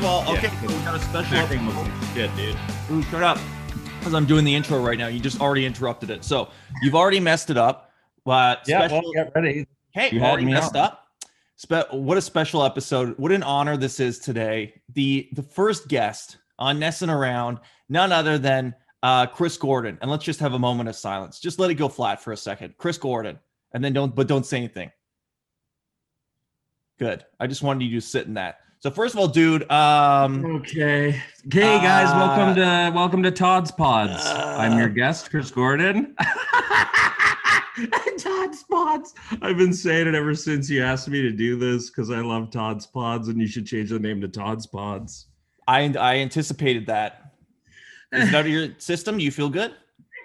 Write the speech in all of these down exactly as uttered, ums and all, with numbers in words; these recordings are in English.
of all, okay, Yeah. we got a special Acting looks like shit, dude. Ooh, shut up. As I'm doing the intro right now, you just already interrupted it. So you've already messed it up. But Yeah, special, well, get ready. hey, You had already me messed on. up. Spe- what a special episode. What an honor this is today. The the first guest on Nessin' Around, none other than uh, Chris Gordon. And let's just have a moment of silence. Just let it go flat for a second. Chris Gordon. And then don't, but don't say anything. Good. I just wanted you to sit in that. So first of all, dude, um, Okay. Hey guys, Uh, welcome to welcome to Todd's Pods. uh, I'm your guest, Chris Gordon. Todd's Pods. I've been saying it ever since you asked me to do this because I love Todd's Pods, and you should change the name to Todd's Pods. I I anticipated that. Is it out of your system? Do you feel good?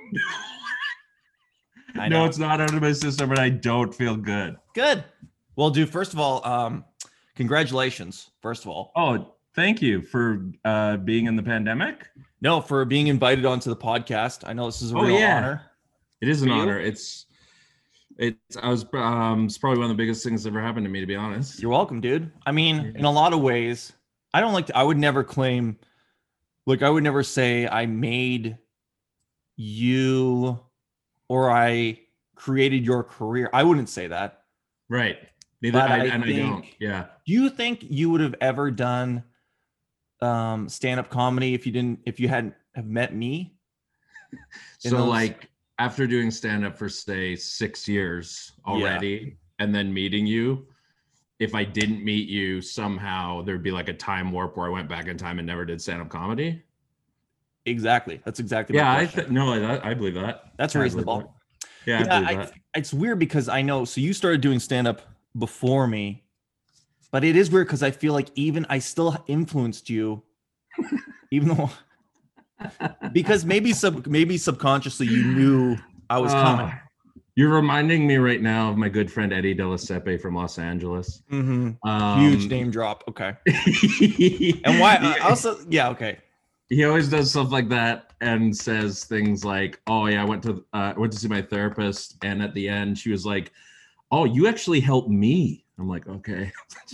I know. No, it's not out of my system, but I don't feel good. Good. Well, dude, first of all, um, congratulations. First of all, Oh, thank you for uh, being in the pandemic. no, for being invited onto the podcast. I know this is a Oh, real yeah. honor. It is an For you? honor. It's it's I was um it's probably one of the biggest things that ever happened to me, to be honest. You're welcome, dude. I mean, in a lot of ways, I don't like to, I would never claim, like, I would never say I made you or I created your career. I wouldn't say that. Right. Neither But I, I and I don't. think- Yeah. Do you think you would have ever done um, stand-up comedy if you didn't, if you hadn't have met me? In So those- like after doing stand up for say six years already and then meeting you, if I didn't meet you somehow there'd be like a time warp where I went back in time and never did stand up comedy. Exactly. That's exactly. my Yeah, I question. th- no, I, I believe that. That's I believe reasonable. that. Yeah, Yeah, I believe I, that. it's weird because I know. So you started doing stand up before me, but it is weird because I feel like even I still influenced you, even though because maybe sub maybe subconsciously you knew I was Ah, coming. You're reminding me right now of my good friend Eddie De La Sepe from Los Angeles. Mhm. Um, Huge name drop. Okay. And why? I also, yeah. Okay. He always does stuff like that and says things like, "Oh yeah, I went to uh, went to see my therapist, and at the end she was like, oh, you actually helped me." I'm like, okay.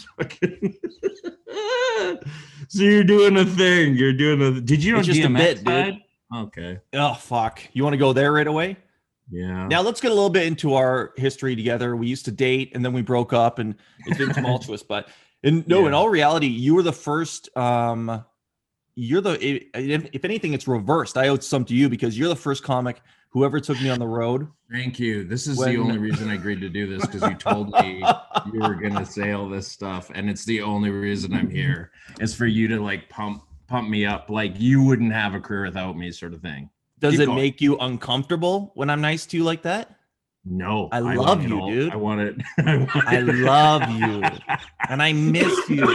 So you're doing a thing. You're doing a. Did you know It's just a D M X bit, dude. died? Okay. Oh fuck. You want to go there right away? Yeah. Now let's get a little bit into our history together. We used to date and then we broke up and it's been tumultuous, but in no, Yeah. in all reality, you were the first, um, you're the, if, if anything, it's reversed. I owe some to you because you're the first comic who ever took me on the road. Thank you. This is When- the only reason I agreed to do this because you told me you were gonna say all this stuff, and it's the only reason I'm here is for you to like pump pump me up, like you wouldn't have a career without me, sort of thing. Does Keep it going. make you uncomfortable when I'm nice to you like that? No, I want love it you, all. dude. I want it. I, want I it. love you and I miss you.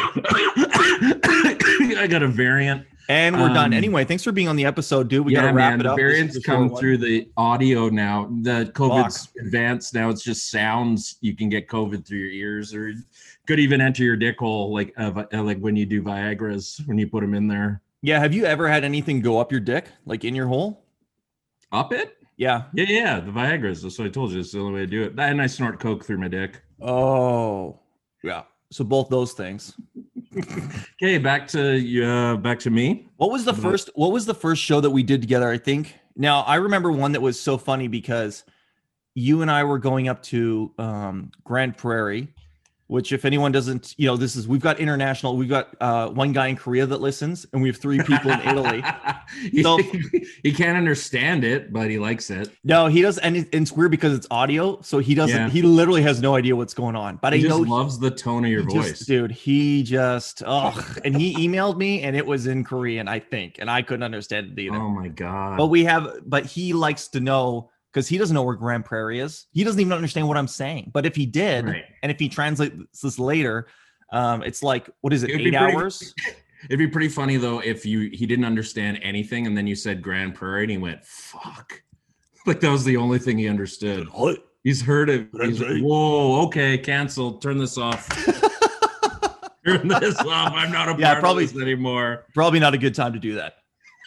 I got a variant. And we're done. Um, Anyway, thanks for being on the episode, dude. We yeah, gotta wrap man. it The up. This is variants the short come one. through the audio now. The COVID's advanced now. It's just sounds. You can get COVID through your ears, or could even enter your dick hole, like uh, like when you do Viagra's, when you put them in there. Yeah. Have you ever had anything go up your dick, like in your hole? Up it? Yeah. Yeah, yeah. The Viagra's. That's what I told you. It's the only way to do it. And I snort coke through my dick. Oh, yeah. So both those things. Okay, back to uh, back to me. What was the Mhm. first? What was the first show that we did together? I think. Now I remember one that was so funny because you and I were going up to um, Grand Prairie, which, if anyone doesn't, you know, this is we've got international. We've got uh, one guy in Korea that listens, and we have three people in Italy. he, So- he can't understand it, but he likes it. No, he does, and it- it's weird because it's audio, so he doesn't. Yeah. He literally has no idea what's going on. But He I just know loves the tone of your he voice. just, dude. He just, oh, and he emailed me, and it was in Korean, I think, and I couldn't understand it either. Oh my god! But we have, but he likes to know because he doesn't know where Grand Prairie is. He doesn't even understand what I'm saying. But if he did, Right. and if he translates this later, um, it's like, what is it, It would be eight pretty- hours? It'd be pretty funny though if you he didn't understand anything, and then you said Grand Prairie, and he went "fuck," like that was the only thing he understood. He's heard it. He's like, whoa, okay, cancel. Turn this off. Turn this off. I'm not a Yeah, part probably- of this anymore. Probably not a good time to do that.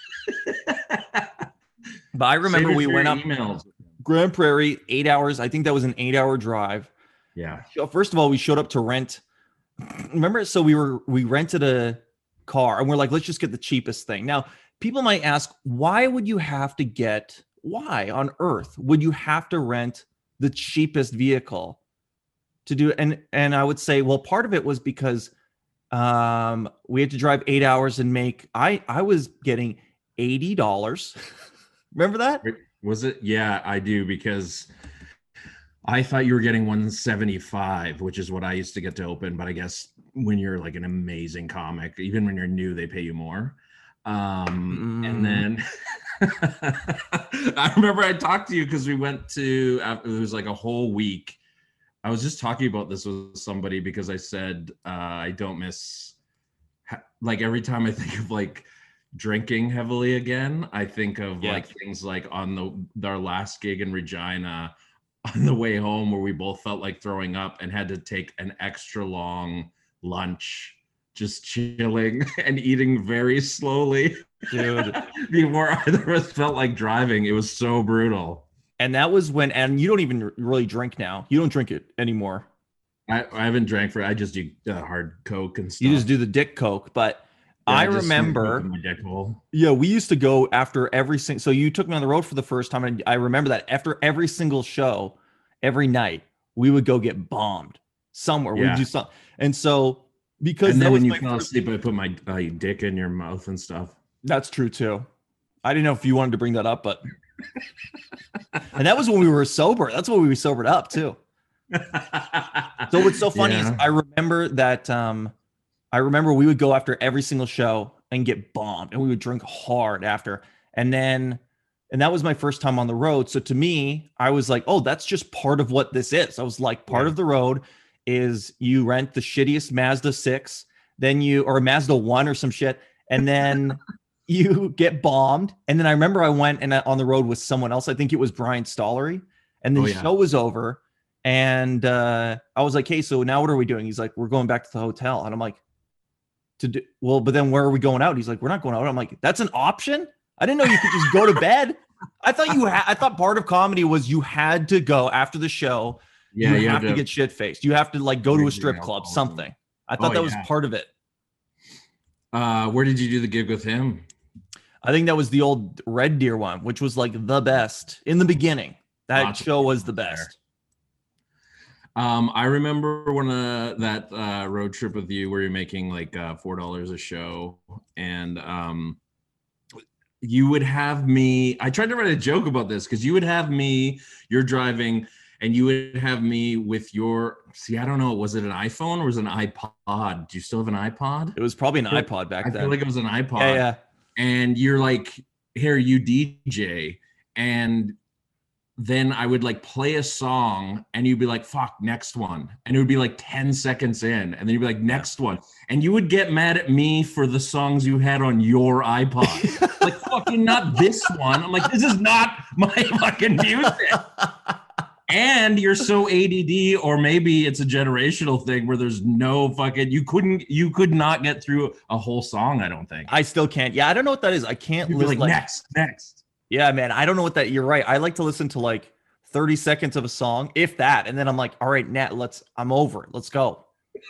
But I remember Save it we for went your up emails. Grand Prairie, eight hours. I think that was an eight-hour drive. Yeah. So first of all, we showed up to rent. Remember, so we were we rented a car, and we're like, let's just get the cheapest thing. Now, people might ask, why would you have to get, why on earth would you have to rent the cheapest vehicle to do it? And, and I would say, well, part of it was because um, we had to drive eight hours and make, I, I was getting eighty dollars. Remember that? Was it? Yeah, I do, because I thought you were getting one seventy-five, which is what I used to get to open. But I guess when you're like an amazing comic, even when you're new, they pay you more. Um, mm. And then I remember I talked to you because we went to, it was like a whole week. I was just talking about this with somebody because I said, uh, I don't miss, like every time I think of like drinking heavily again, I think of yeah. like things like on the our last gig in Regina, on the way home where we both felt like throwing up and had to take an extra long lunch, just chilling and eating very slowly, dude, before either of us felt like driving. It was so brutal. And that was when, and you don't even really drink now. You don't drink it anymore. I, I haven't drank for, I just do uh, hard Coke and stuff. You just do the dick Coke, but yeah, I remember, yeah, we used to go after every single, so you took me on the road for the first time, and I remember that after every single show, every night, we would go get bombed somewhere. Yeah. We'd do something. And so, because and then when you fell asleep, I put my uh, dick in your mouth and stuff. That's true too. I didn't know if you wanted to bring that up, but, and that was when we were sober. That's when we were sobered up too. So what's so funny yeah. is I remember that, um, I remember we would go after every single show and get bombed, and we would drink hard after. And then, and that was my first time on the road. So to me, I was like, oh, that's just part of what this is. I was like, part yeah. of the road is you rent the shittiest Mazda six, then you, or a Mazda one or some shit. And then you get bombed. And then I remember I went and on the road with someone else. I think it was Brian Stollery. And the oh, yeah. show was over. And uh, I was like, hey, so now what are we doing? He's like, we're going back to the hotel. And I'm like, to do well, but then where are we going out? He's like, we're not going out. I'm like, that's an option? I didn't know you could just go to bed. I thought you had, I thought part of comedy was you had to go after the show. Yeah, you, you have, have to, to get shit faced. You have to like go to a strip club, something. I thought oh, that was yeah. part of it. Uh, where did you do the gig with him? I think that was the old Red Deer one, which was like the best in the beginning. That Lots show was the best. There. Um, I remember when uh, that uh, road trip with you where you're making like uh, four dollars a show, and um, you would have me. I tried to write a joke about this because you would have me. You're driving, and you would have me with your. See, I don't know. Was it an iPhone or was it an iPod? Do you still have an iPod? It was probably an iPod back I then. I feel like it was an iPod. Yeah, yeah. And you're like, here, you D J, and then I would like play a song and you'd be like, fuck, next one. And it would be like ten seconds in. And then you'd be like, next one. And you would get mad at me for the songs you had on your iPod. Like, fucking not this one. I'm like, this is not my fucking music. And you're so A D D, or maybe it's a generational thing where there's no fucking, you couldn't, you could not get through a whole song, I don't think. I still can't. Yeah, I don't know what that is. I can't listen. Like, like, next, next. Yeah, man, I don't know what that, you're right. I like to listen to like thirty seconds of a song, if that. And then I'm like, all right, Nat, let's, I'm over it. Let's go.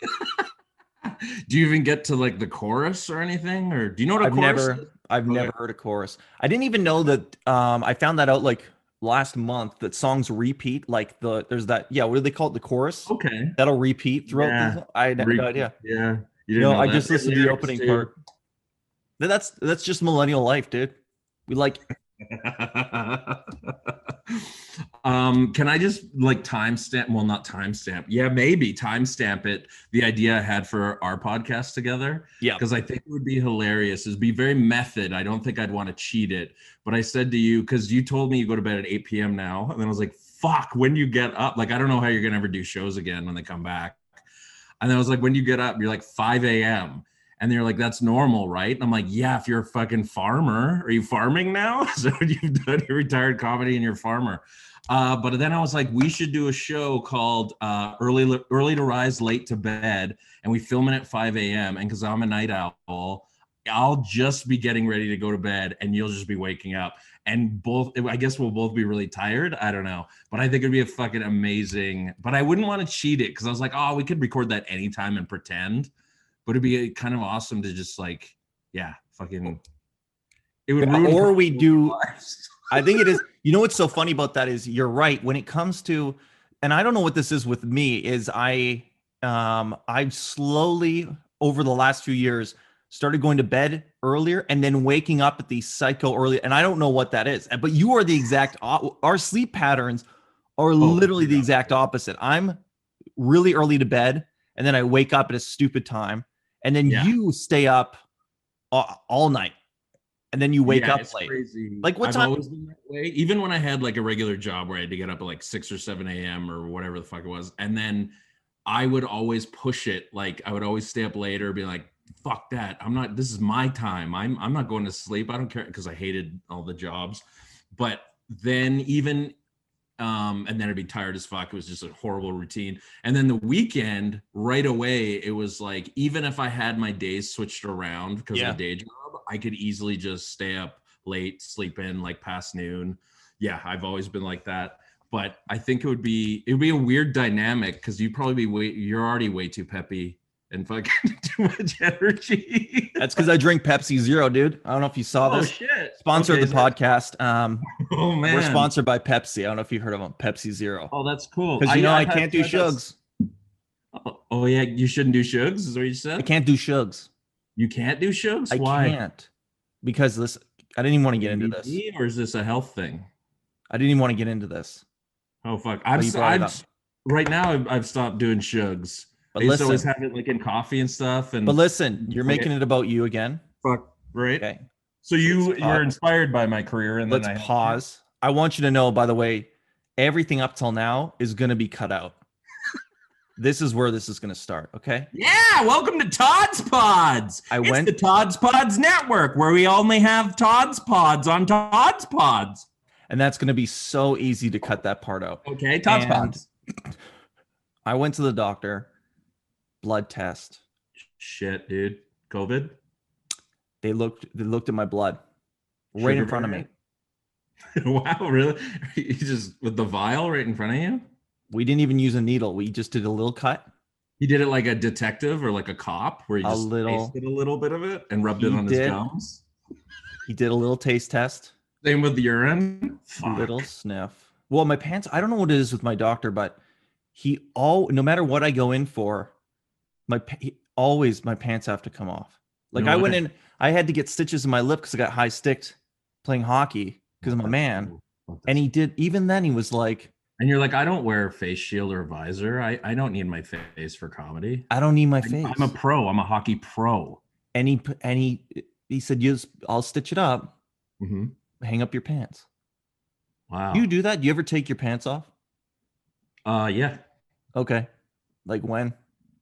Do you even get to like the chorus or anything? Or do you know what a I've chorus never, is? I've okay. never heard a chorus. I didn't even know that. Um, I found that out like last month that songs repeat. Like the, there's that, yeah, what do they call it? The chorus? Okay. That'll repeat throughout. Yeah. The, I had Re- no idea. Yeah. You no, I just listened to the opening too. part. That's, that's just millennial life, dude. We like... um can I just like timestamp well not timestamp yeah maybe timestamp it the idea I had for our podcast together, yeah because I think it would be hilarious. It'd be very method. I don't think I'd want to cheat it, but I said to you, because you told me you go to bed at eight p.m. now, and then I was like, fuck, when you get up, like I don't know how you're gonna ever do shows again when they come back. And then I was like, when you get up, you're like five a.m. And they're like, that's normal, right? And I'm like, yeah, if you're a fucking farmer. Are you farming now? So you've done your retired comedy and you're a farmer. Uh, but then I was like, we should do a show called uh, Early Early to Rise, Late to Bed. And we film it at five a.m. And because I'm a night owl, I'll just be getting ready to go to bed and you'll just be waking up. And both, I guess we'll both be really tired. I don't know. But I think it'd be a fucking amazing, but I wouldn't want to cheat it because I was like, oh, we could record that anytime and pretend. but it'd be kind of awesome to just like, yeah, fucking. It would Yeah, ruin or we do. lives. I think it is. You know what's so funny about that is you're right when it comes to, and I don't know what this is with me. Is I um I've slowly over the last few years started going to bed earlier and then waking up at the psycho early, and I don't know what that is. But you are the exact. Our sleep patterns are literally the yeah. exact opposite. I'm really early to bed, and then I wake up at a stupid time, and then Yeah. you stay up all, all night. And then you wake Yeah, up it's late. crazy. Like what I've time? always been that way. Even when I had like a regular job where I had to get up at like six or seven a.m. or whatever the fuck it was, and then I would always push it. Like I would always stay up later, be like, "Fuck that! I'm not. This is my time. I'm I'm not going to sleep. I don't care," because I hated all the jobs. But then even, um, and then I'd be tired as fuck. It was just a horrible routine. And then the weekend, right away, it was like even if I had my days switched around because Yeah. of the day job, I could easily just stay up late, sleep in like past noon. Yeah, I've always been like that. But I think it would be it would be a weird dynamic because you'd probably be way you're already way too peppy and fucking too much energy. That's because I drink Pepsi Zero, dude. I don't know if you saw Oh this. shit! Sponsor Okay, of the so- podcast. Um, Oh man, we're sponsored by Pepsi. I don't know if you've heard of them, Pepsi Zero. Oh, that's cool. Because you know I, had can't do tried that- shugs. Oh, oh yeah, you shouldn't do shugs. Is what you said? I can't do shugs. You can't do shugs. I Why? can't because this. I didn't even want to get into this. A D D, or is this a health thing? I didn't even want to get into this. Oh fuck! Oh, I've, you brought it I've up. right now I've, I've stopped doing shugs. But I used to always listen, have it like in coffee and stuff. And but listen, you're Okay. making it about you again. fuck right. Okay, So you Let's you're pause. inspired by my career, and let's then I pause. I want you to know, by the way, everything up till now is going to be cut out. This is where this is going to start. Okay. Yeah, welcome to Todd's Pods. I it's went- the Todd's Pods Network, where we only have Todd's Pods on Todd's Pods. And that's going to be so easy to cut that part out. Okay, Todd's And- Pods. I went to the doctor, blood test. Shit, dude. COVID. They looked they looked at my blood right in front of me. Wow, really? You just with the vial right in front of you? We didn't even use a needle. We just did a little cut. He did it like a detective or like a cop, where he A just little- tasted a little bit of it and rubbed it He on his did. gums. He did a little taste test, Same with the urine. a Fuck. little sniff. Well, my pants, I don't know what it is with my doctor, but he all no matter what I go in for, my pa- he, always my pants have to come off. Like No I went way. in, I had to get stitches in my lip because I got high sticked playing hockey because I'm a man. And he did, even then he was like, And you're like, I don't wear a face shield or visor. I, I don't need my face for comedy. I don't need my I- face. I'm a pro. I'm a hockey pro. and he p- and he he said, "Yes, I'll stitch it up. Mhm. Hang up your pants." Wow. You do that? Do you ever take your pants off? Uh, yeah. Okay, like when?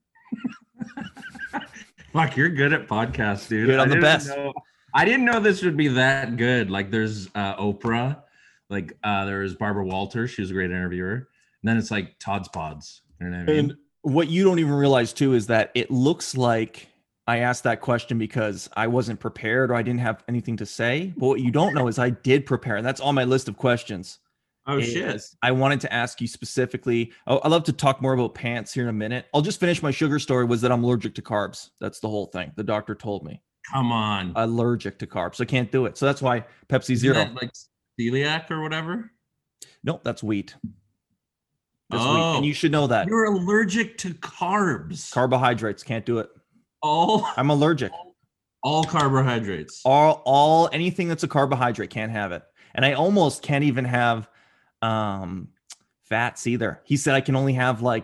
Fuck, you're good at podcasts, dude. Dude, I'm I the didn't best. know- I didn't know this would be that good. Like, there's uh, Oprah, like uh, there's Barbara Walters. She was a great interviewer. And then it's like Todd's Pods. You know what I mean? And what you don't even realize too is that it looks like I asked that question because I wasn't prepared or I didn't have anything to say. But what you don't know is I did prepare, and that's on my list of questions. oh is shit! I wanted to ask you specifically. Oh, I love to talk more about pants here in a minute. I'll just finish my sugar story. Was that I'm allergic to carbs? That's the whole thing. The doctor told me Come on. allergic to carbs. I can't do it. So that's why Pepsi Isn't Zero. that like celiac or whatever. Nope, that's wheat. That's wheat. Oh. And you should know that. You're allergic to carbs. Carbohydrates, can't do it. all I'm allergic. all carbohydrates. All all anything that's a carbohydrate can't have it. And I almost can't even have um fats either. He said I can only have like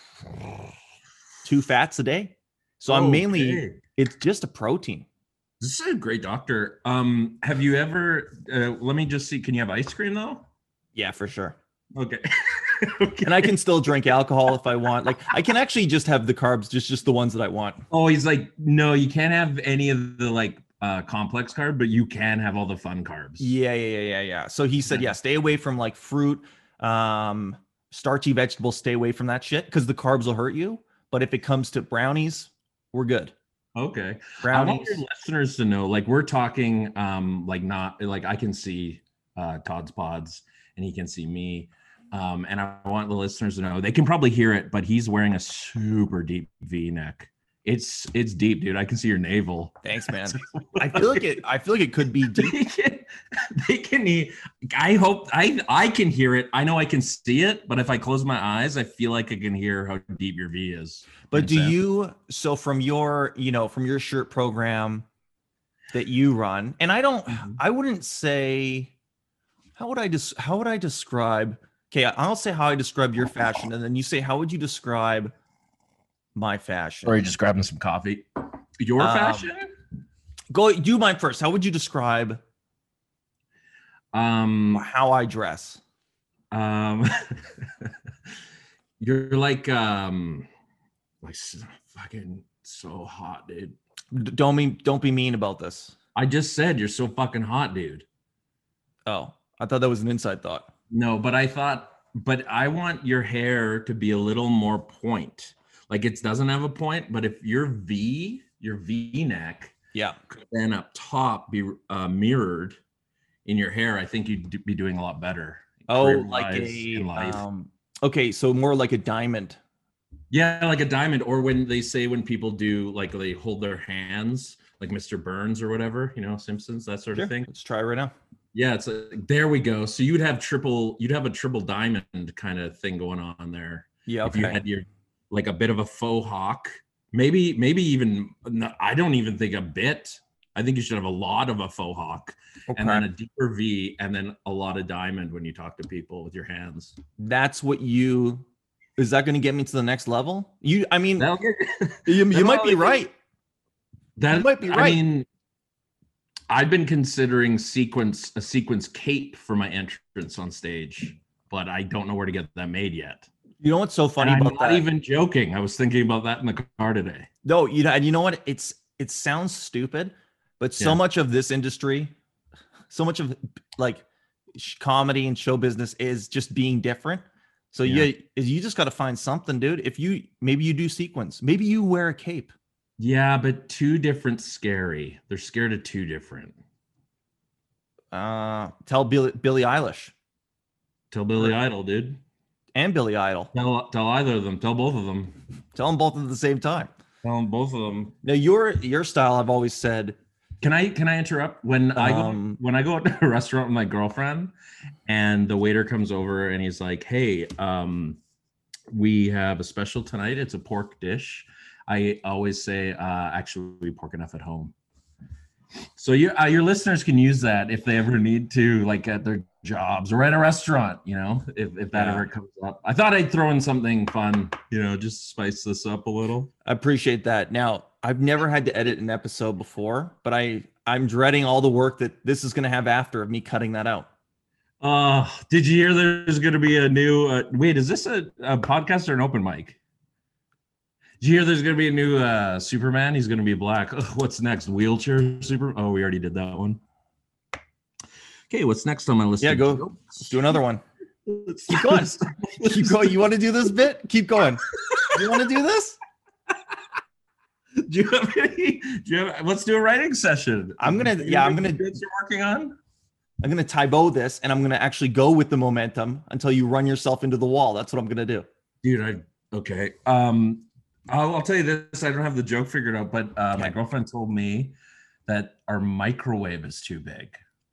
two fats a day. So I'm mainly Okay. it's just a protein. This is a great doctor. Um, have you ever? Uh, let me just see. Can you have ice cream though? Yeah, for sure. Okay. okay. And I can still drink alcohol if I want. Like I can actually just have the carbs, just just the ones that I want. Oh, he's like, no, you can't have any of the like uh complex carb, but you can have all the fun carbs. Yeah, yeah, yeah, yeah, yeah. So he said, Yeah. yeah, stay away from like fruit, um, starchy vegetables, stay away from that shit because the carbs will hurt you. But if it comes to brownies, we're good. Okay. I want Brownies. your listeners to know, like, we're talking, um, like, not like I can see uh Todd's Pods and he can see me. Um, and I want the listeners to know they can probably hear it, but he's wearing a super deep V neck It's it's deep, dude. I can see your navel. Thanks, man. I feel like it. I feel like it could be deep. They can, they can hear. I hope I I can hear it. I know I can see it, but if I close my eyes, I feel like I can hear how deep your V is. But do you? So from your, you know, from your shirt program that you run, and I don't. Mm-hmm. I wouldn't say. How would I just? How would I describe? Okay, I'll say how I describe your fashion, and then you say how would you describe my fashion? Or you just grabbing some coffee. Your um, fashion? Go do mine first. How would you describe um how I dress? Um you're like um like fucking so hot, dude. Don't mean don't be mean about this. I just said you're so fucking hot, dude. Oh, I thought that was an inside thought. No, but I thought but I want your hair to be a little more point. Like it doesn't have a point, but if your V, your V neck, yeah, could then up top be uh, mirrored in your hair, I think you'd be doing a lot better. Oh, like a um, okay, so more like a diamond. Yeah, like a diamond, or when they say when people do like they hold their hands, like Mister Burns or whatever, you know, Simpsons, that sort sure. of thing. Let's try it right now. Yeah, it's like, there we go. So you'd have triple, you'd have a triple diamond kind of thing going on there. Yeah, okay. If you had your like a bit of a faux hawk, maybe, maybe even, I don't even think a bit. I think you should have a lot of a faux hawk, okay. And then a deeper V, and then a lot of diamond when you talk to people with your hands. That's what you, is that going to get me to the next level? You, I mean, get, you, you might be right. That you might be right. I mean, I've been considering sequence, a sequence cape for my entrance on stage, but I don't know where to get that made yet. You know what's so funny and about I'm that? Not even joking. I was thinking about that in the car today. No, you know, and you know what? It's it sounds stupid, but so yeah. much of this industry, so much of like comedy and show business is just being different. So yeah. you you just got to find something, dude. If you maybe you do sequence, maybe you wear a cape. Yeah, but two different scary. They're scared of two different. Uh, tell Billie Billie Eilish. Tell Billy Idol, dude. And Billy Idol. Tell, tell either of them. Tell both of them. Tell them both at the same time. Tell them both of them. Now your your style, I've always said. Can I can I interrupt? When um, I go when I go out to a restaurant with my girlfriend, and the waiter comes over and he's like, "Hey, um, we have a special tonight. It's a pork dish." I always say, uh, "Actually, we pork enough at home." So your uh, your listeners can use that if they ever need to, like at their jobs or at a restaurant, you know, if, if that yeah. ever comes up. I thought I'd throw in something fun, you know, just spice this up a little. I appreciate that. Now, I've never had to edit an episode before, but I, I'm dreading all the work that this is going to have after of me cutting that out. Uh, did you hear there's going to be a new, uh, wait, is this a, a podcast or an open mic? Did you hear there's going to be a new uh, Superman? He's going to be black. Ugh, what's next? Wheelchair Super? Oh, we already did that one. Okay, what's next on my list? Yeah, go. Jokes? Let's do another one. Let's keep going. Keep going. You want to do this bit? Keep going. You want to do this? Do you have any? Do you have? Let's do a writing session. I'm gonna. Yeah, I'm gonna. You're working on. I'm gonna Tybo this, and I'm gonna actually go with the momentum until you run yourself into the wall. That's what I'm gonna do. Dude, I okay. Um. I'll, I'll tell you this. I don't have the joke figured out, but uh, okay. my girlfriend told me that our microwave is too big.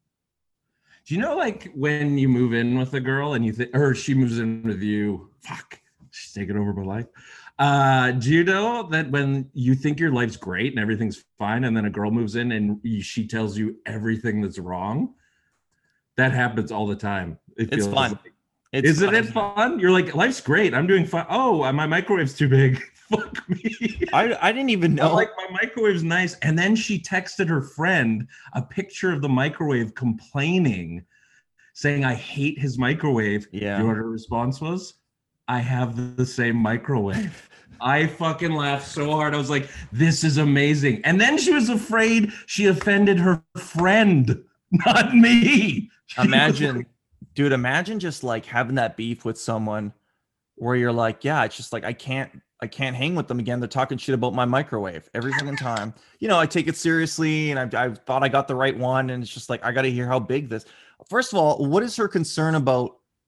Do you know, like, when you move in with a girl and you think, or she moves in with you, fuck, she's taking over my life. Uh, do you know that when you think your life's great and everything's fine, and then a girl moves in and she tells you everything that's wrong? That happens all the time. It it's fun. Like, it's isn't fun. it fun? You're like, life's great. I'm doing fine. Oh, my microwave's too big. Fuck me. I, I didn't even know. I'm like, my microwave's nice. And then she texted her friend a picture of the microwave complaining, saying, I hate his microwave. Yeah. You know what her response was? I have the same microwave. I fucking laughed so hard. I was like, this is amazing. And then she was afraid she offended her friend, not me. Imagine, like, dude, imagine just like having that beef with someone where you're like, yeah, it's just like, I can't, I can't hang with them again. They're talking shit about my microwave every single time. You know, I take it seriously and I, I thought I got the right one. And it's just like, I got to hear how big this. First of all, what is her concern about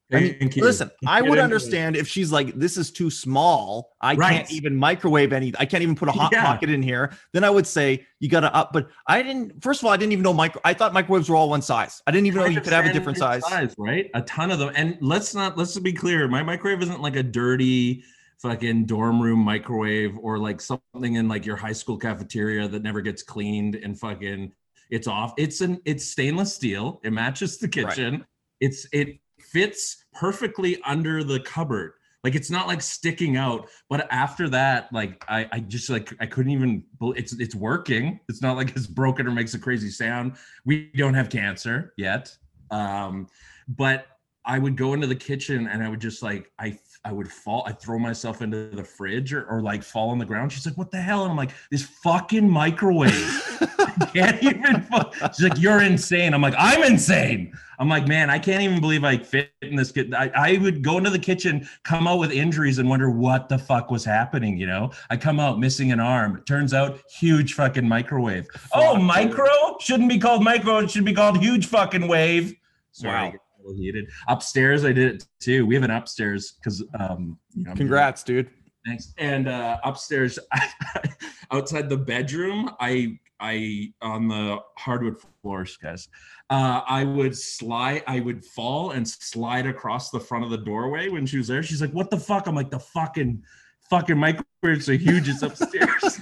I mean, Thank you. listen, I Get would into understand if she's like, this is too small. I Right. can't even microwave any. I can't even put a hot Yeah. pocket in here. Then I would say you got to up. But I didn't. First of all, I didn't even know micro. I thought microwaves were all one size. I didn't even know Kind you of could have a different standard size. right? A ton of them. And let's not let's be clear. My microwave isn't like a dirty fucking dorm room microwave or like something in like your high school cafeteria that never gets cleaned and fucking it's off. It's an it's stainless steel. It matches the kitchen. Right. It's it fits perfectly under the cupboard. Like it's not like sticking out, but after that, like I, I just like I couldn't even. It's it's working. It's not like it's broken or makes a crazy sound. We don't have cancer yet, um, but I would go into the kitchen and I would just like I I would fall. I throw myself into the fridge or, or like fall on the ground. She's like, "What the hell?" And I'm like, "This fucking microwave." Can't even. She's like, "You're insane." I'm like, "I'm insane." I'm like, "Man, I can't even believe I fit in this kit." I, I would go into the kitchen, come out with injuries, and wonder what the fuck was happening. You know, I come out missing an arm. It turns out, huge fucking microwave. Fuck, oh, micro dude. Shouldn't be called micro. It should be called huge fucking wave. Sorry, wow. I get a little heated. Upstairs, I did it too. We have an upstairs because, um, you know, congrats, dude. Thanks. And uh, upstairs, outside the bedroom, I. I on the hardwood floors, guys. Uh, I would slide, I would fall and slide across the front of the doorway when she was there. She's like, "What the fuck?" I'm like, "The fucking, fucking microwave's so huge, it's upstairs."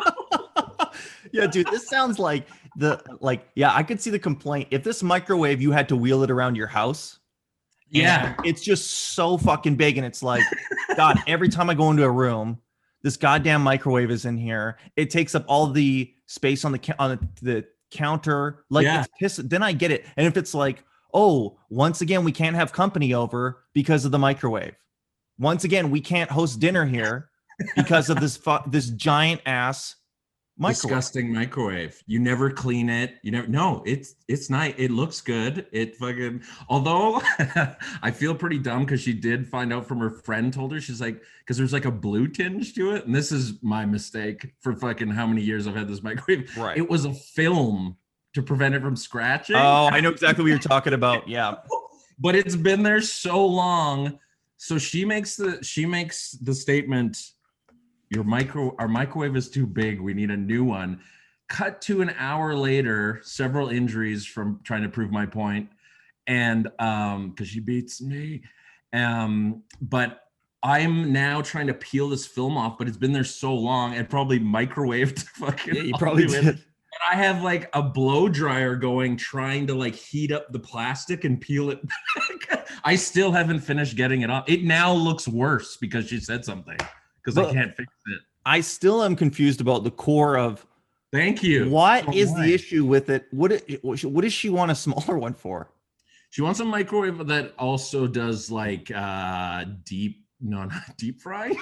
Yeah, dude, this sounds like the like. Yeah, I could see the complaint if this microwave you had to wheel it around your house. Yeah, it's just so fucking big, and it's like, God, every time I go into a room, this goddamn microwave is in here. It takes up all the space on the on the, the counter. Like, yeah. It's piss. Then I get it. And if it's like, oh, once again, we can't have company over because of the microwave. Once again, we can't host dinner here because of this fu- this giant ass microwave. Disgusting microwave. You never clean it. You never. No, it's it's nice. It looks good. It fucking. Although I feel pretty dumb because she did find out from her friend. Told her she's like because there's like a blue tinge to it, and this is my mistake for fucking how many years I've had this microwave. Right. It was a film to prevent it from scratching. Oh, I know exactly what you're talking about. Yeah. But it's been there so long. So she makes the she makes the statement. Your micro, our microwave is too big. We need a new one. Cut to an hour later, several injuries from trying to prove my point, and um, because she beats me, um, but I'm now trying to peel this film off. But it's been there so long, and probably microwaved fucking. Yeah, you probably did. And I have like a blow dryer going, trying to like heat up the plastic and peel it back. I still haven't finished getting it off. It now looks worse because she said something. Because I can't fix it. I still am confused about the core of. Thank you. What oh, is why? the issue with it? What it, what does she want a smaller one for? She wants a microwave that also does like uh deep, no, not deep fry.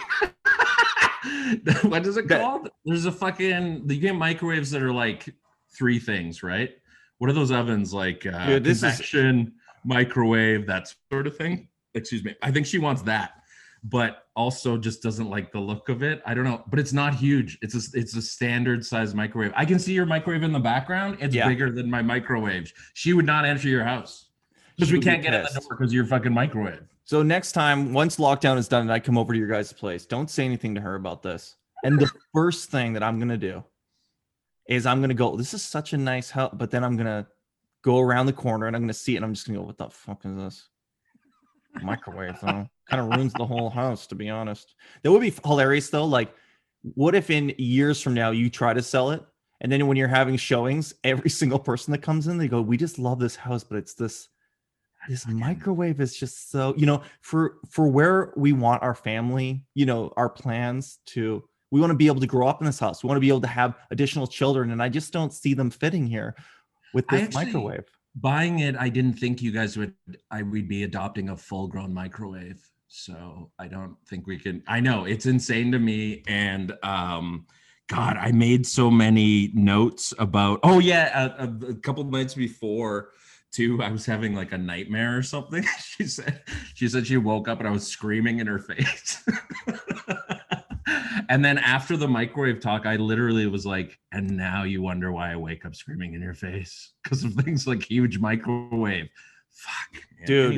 What is it called? That, There's a fucking you get microwaves that are like three things, right? What are those ovens like? Uh, Dude, this convection, is microwave, that sort of thing. Excuse me. I think she wants that. But also just doesn't like the look of it. I don't know, but it's not huge. It's a it's a standard size microwave. I can see your microwave in the background. It's yeah. bigger than my microwave. She would not enter your house because we can't get in the door because of your fucking microwave. So next time, once lockdown is done and I come over to your guys' place, don't say anything to her about this. And the first thing that I'm gonna do is I'm gonna go, this is such a nice house, but then I'm gonna go around the corner and I'm gonna see it and I'm just gonna go, what the fuck is this? Microwave though. Kind of ruins the whole house, to be honest. That would be hilarious though. Like, what if in years from now you try to sell it, and then when you're having showings, every single person that comes in, they go, "We just love this house, but it's this this microwave is just so, you know, for for where we want our family, you know, our plans to. We want to be able to grow up in this house. We want to be able to have additional children, and I just don't see them fitting here with this actually, microwave." Buying it, I didn't think you guys would. I would be adopting a full-grown microwave. So I don't think we can. I know it's insane to me. And um, God, I made so many notes about. Oh yeah, a, a couple of nights before, too, I was having like a nightmare or something. She said she said she woke up and I was screaming in her face. And then after the microwave talk, I literally was like, and now you wonder why I wake up screaming in your face because of things like huge microwave. Fuck, man. Dude. Anyway.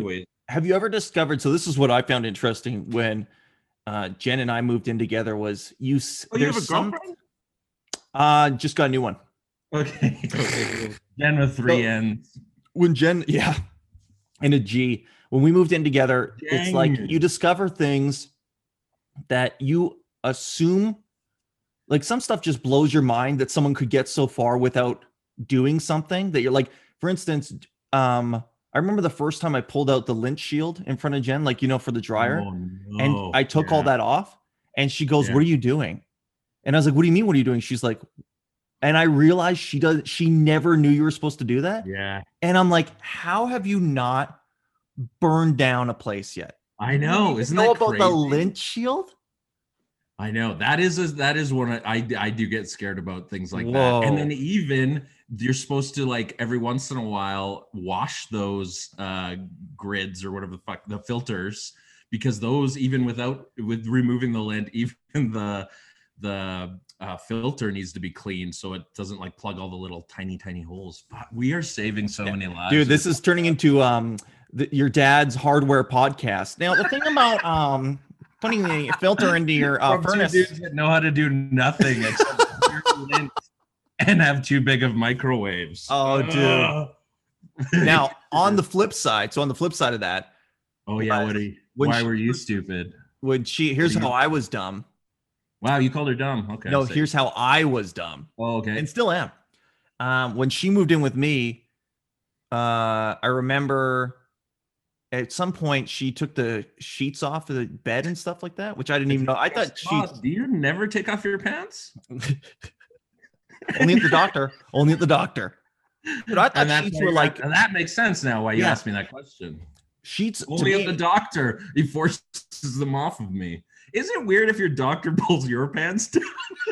have you ever discovered? So this is what I found interesting when uh, Jen and I moved in together. Was you? s- Oh, you have there's a some. girlfriend? Uh, just got a new one. Okay. Okay. Cool. Jen with three So- N's. When Jen, yeah, and a G. When we moved in together, it's like Dang. you discover things that you assume, like some stuff just blows your mind that someone could get so far without doing something that you're like, for instance, um, I remember the first time I pulled out the lint shield in front of Jen, like, you know, for the dryer, Oh, and no. I took all Yeah. that off, and she goes, Yeah. "What are you doing?" And I was like, "What do you mean? What are you doing?" She's like, and I realized she does, she never knew you were supposed to do that. Yeah. And I'm like, how have you not burned down a place yet? I You didn't know. even Isn't know that about crazy? the lint shield? I know that is a, that is one I, I I do get scared about things like that. Whoa. And then even you're supposed to like every once in a while wash those uh grids or whatever the fuck the filters, because those, even without with removing the lint, even the the uh, filter needs to be cleaned so it doesn't like plug all the little tiny tiny holes. But we are saving so many lives, Dude, this is turning into um the, your dad's hardware podcast. Now, the thing about um putting the filter into your uh, from two furnace. dudes that know how to do nothing except clear lint and have too big of microwaves. Oh, dude. Ugh. Now, on the flip side, so on the flip side of that, oh yeah, what are you, when why she- were you stupid? when she, here's What do how you- I was dumb. Wow, you called her dumb. Okay. No, sick. here's how I was dumb, Oh, okay. and still am. Um, when she moved in with me, uh, I remember at some point she took the sheets off of the bed and stuff like that, which I didn't even know. I thought Oh, sheets do you never take off your pants? only at the doctor, only at the doctor. But I thought And that's sheets why were you- like and that makes sense now why you Yeah. asked me that question. sheets. To Only me, at the doctor. He forces them off of me. Isn't it weird if your doctor pulls your pants down?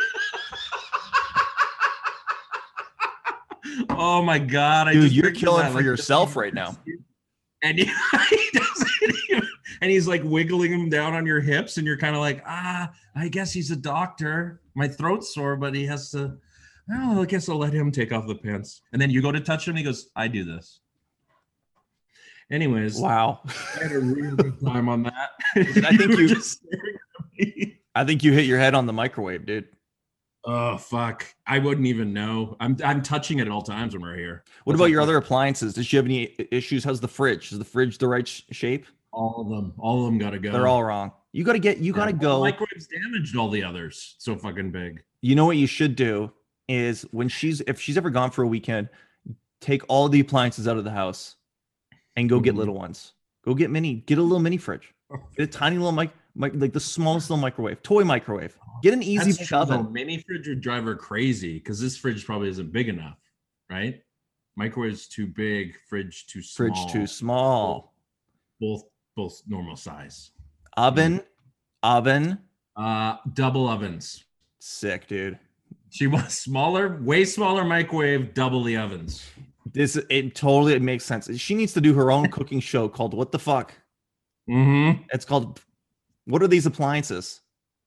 Oh my god! I Dude, just you're picture killing that, for like, yourself right now. And he, he doesn't even, and he's like wiggling him down on your hips, and you're kind of like, ah, I guess he's a doctor. My throat's sore, but he has to. Oh, I guess I'll let him take off the pants. And then you go to touch him, and he goes, I do this. Anyways, Wow. I had a real good time on that. I think were you- just staring at me. I think you hit your head on the microwave, dude. Oh fuck! I wouldn't even know. I'm I'm touching it at all times when we're here. What That's about how your close- other appliances? Does she have any i- issues? How's the fridge? Is the fridge the right sh- shape? All of them. All of them got to go. They're all wrong. You got to get, you got to Yeah, go. The microwave's damaged all the others. So fucking big. You know what you should do is when she's, if she's ever gone for a weekend, take all the appliances out of the house and go get Mhm. little ones. Go get mini, get a little mini fridge. Get a tiny little mic, mic like the smallest little microwave, toy microwave. Get an easy That's bake true, though. oven. Mini fridge would drive her crazy because this fridge probably isn't big enough, right? Microwave's too big, fridge too small. Fridge too small. Both both normal size. Oven, oven, Uh, double ovens. sick, dude. She wants smaller, way smaller microwave, double the ovens. This it totally it makes sense. She needs to do her own cooking show called What the Fuck. Mm-hmm. It's called What Are These Appliances?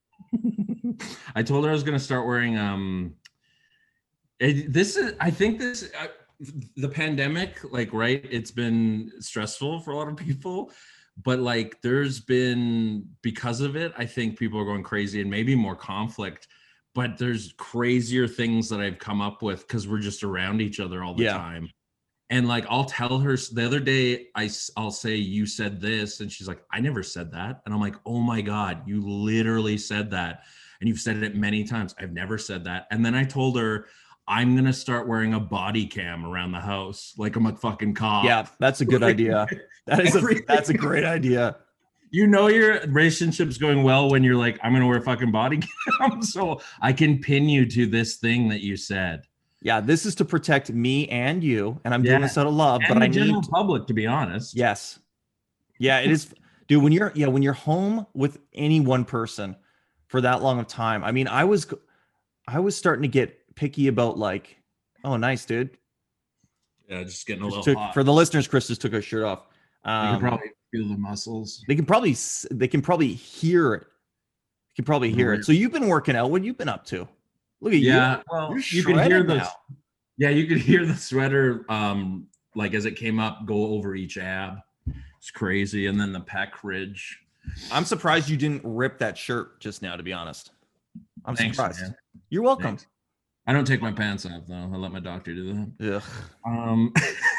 I told her I was gonna start wearing um. it- this is I think this uh, the pandemic, like, right, it's been stressful for a lot of people, but like there's been, because of it, I think people are going crazy and maybe more conflict, but there's crazier things that I've come up with because we're just around each other all the Yeah. time. And like I'll tell her the other day, I s- I'll say, you said this, and she's like, I never said that. And I'm like, oh my god, you literally said that, and you've said it many times. I've never said that. And then I told her, I'm gonna start wearing a body cam around the house like I'm a fucking cop. Yeah, that's a good idea. That is a that's a great idea. You know your relationship's going well when you're like, I'm gonna wear a fucking body cam so I can pin you to this thing that you said. Yeah, this is to protect me and you, and I'm doing Yeah. this out of love. And but the I general need public, to be honest. yes, yeah, it is, dude. When you're yeah, when you're home with any one person for that long of time, I mean, I was I was starting to get picky about like, oh, nice, dude. Yeah, just getting a Just little took- hot. for the listeners, Chris just took her shirt off. you Um, can probably feel the muscles. they can probably s- they can probably hear it. You can probably hear it. So you've been working out. What have you been up to? Look at Yeah, you. well, You're you can hear shredded the now. yeah, you could hear the sweater um like as it came up go over each ab. It's crazy. And then the pec ridge. I'm surprised you didn't rip that shirt just now, to be honest. I'm Thanks, surprised. Man. You're welcome. Thanks. I don't take my pants off though. I let my doctor do that. Ugh. Um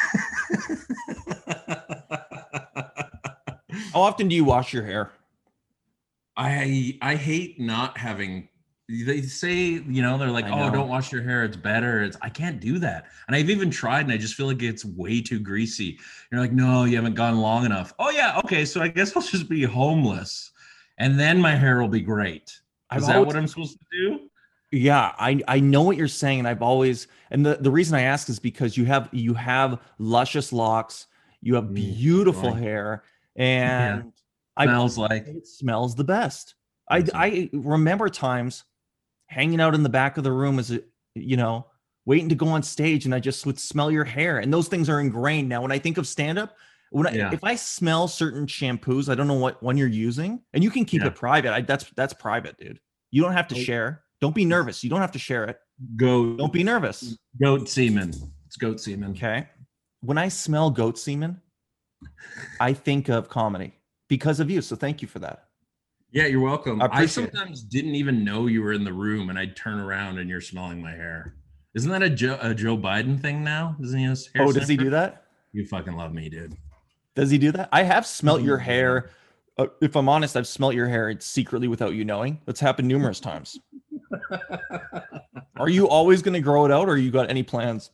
How often do you wash your hair? I I hate not having. They say, you know, they're like, oh, don't wash your hair. It's better. It's I can't do that. And I've even tried and I just feel like it's way too greasy. You're like, no, you haven't gone long enough. Oh, yeah. Okay. So I guess I'll just be homeless and then my hair will be great. Is I've that always, what I'm supposed to do? Yeah, I, I know what you're saying. And I've always and the, the reason I ask is because you have you have luscious locks. You have beautiful mm, right. hair. And yeah. smells I, like it smells the best. I, I remember times hanging out in the back of the room as a, you know, waiting to go on stage, and I just would smell your hair, and those things are ingrained now. When I think of stand-up, when I, yeah. if I smell certain shampoos, I don't know what one you're using, and you can keep yeah. it private. I, that's that's private, dude. You don't have to share. Don't be nervous. You don't have to share it. Go. Don't be nervous. Goat semen. It's goat semen. Okay. When I smell goat semen, I think of comedy because of you. So thank you for that. Yeah, you're welcome. I, I sometimes it. didn't even know you were in the room, and I'd turn around and you're smelling my hair. Isn't that a Joe, a Joe Biden thing now? Doesn't he? Have hair oh, does he do that? You fucking love me, dude. Does he do that? I have smelt mm-hmm. your hair. Uh, if I'm honest, I've smelt your hair secretly without you knowing. That's happened numerous times. Are you always going to grow it out, or you got any plans?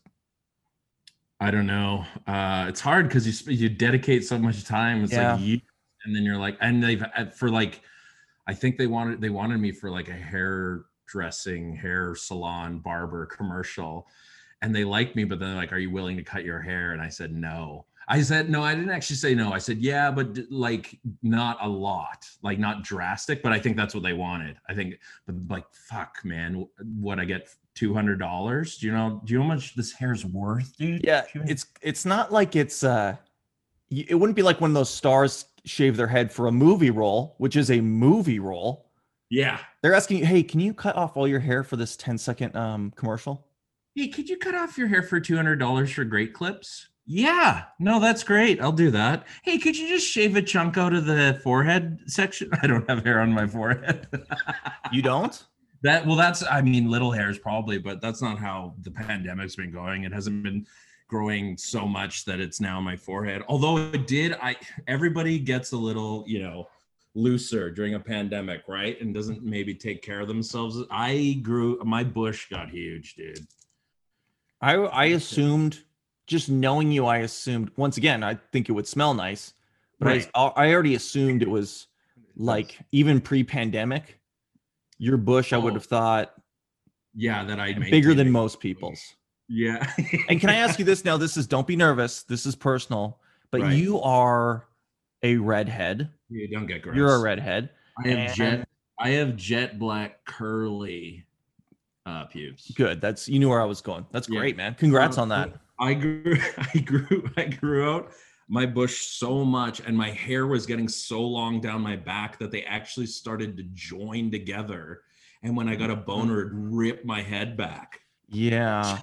I don't know. Uh, it's hard because you you dedicate so much time. It's yeah. like you, and then you're like, and they've for like. I think they wanted they wanted me for like a hairdressing, hair salon, barber commercial, and they liked me. But then like, are you willing to cut your hair? And I said no. I said no. I didn't actually say no. I said yeah, but like not a lot, like not drastic. But I think that's what they wanted. I think, but like fuck, man, what I get two hundred dollars? Do you know? Do you know how much this hair's worth, dude? Yeah, it's it's not like it's uh, it wouldn't be like when those stars shave their head for a movie role, which is a movie role. Yeah. They're asking you, hey, can you cut off all your hair for this ten second um, commercial? Hey, could you cut off your hair for two hundred dollars for Great Clips? Yeah. No, that's great. I'll do that. Hey, could you just shave a chunk out of the forehead section? I don't have hair on my forehead. You don't? That well, that's, I mean, little hairs probably, but that's not how the pandemic's been going. It hasn't been growing so much that it's now on my forehead. Although it did, I everybody gets a little, you know, looser during a pandemic, right? And doesn't maybe take care of themselves. I grew, my bush got huge, dude. I I assumed, just knowing you, I assumed, once again, I think it would smell nice, but right. I, I already assumed it was like, even pre-pandemic, your bush, oh. I would have thought, yeah, that I bigger than most people's. Yeah. And can I ask you this now? This is, don't be nervous. This is personal, but right. you are a redhead. You don't get gross. You're a redhead. I have and... jet. I have jet black curly uh, pubes. Good. That's, you knew where I was going. That's yeah. great, man. Congrats uh, on that. I grew. I grew. I grew out my bush so much, and my hair was getting so long down my back that they actually started to join together. And when I got a boner, it ripped my head back. Yeah.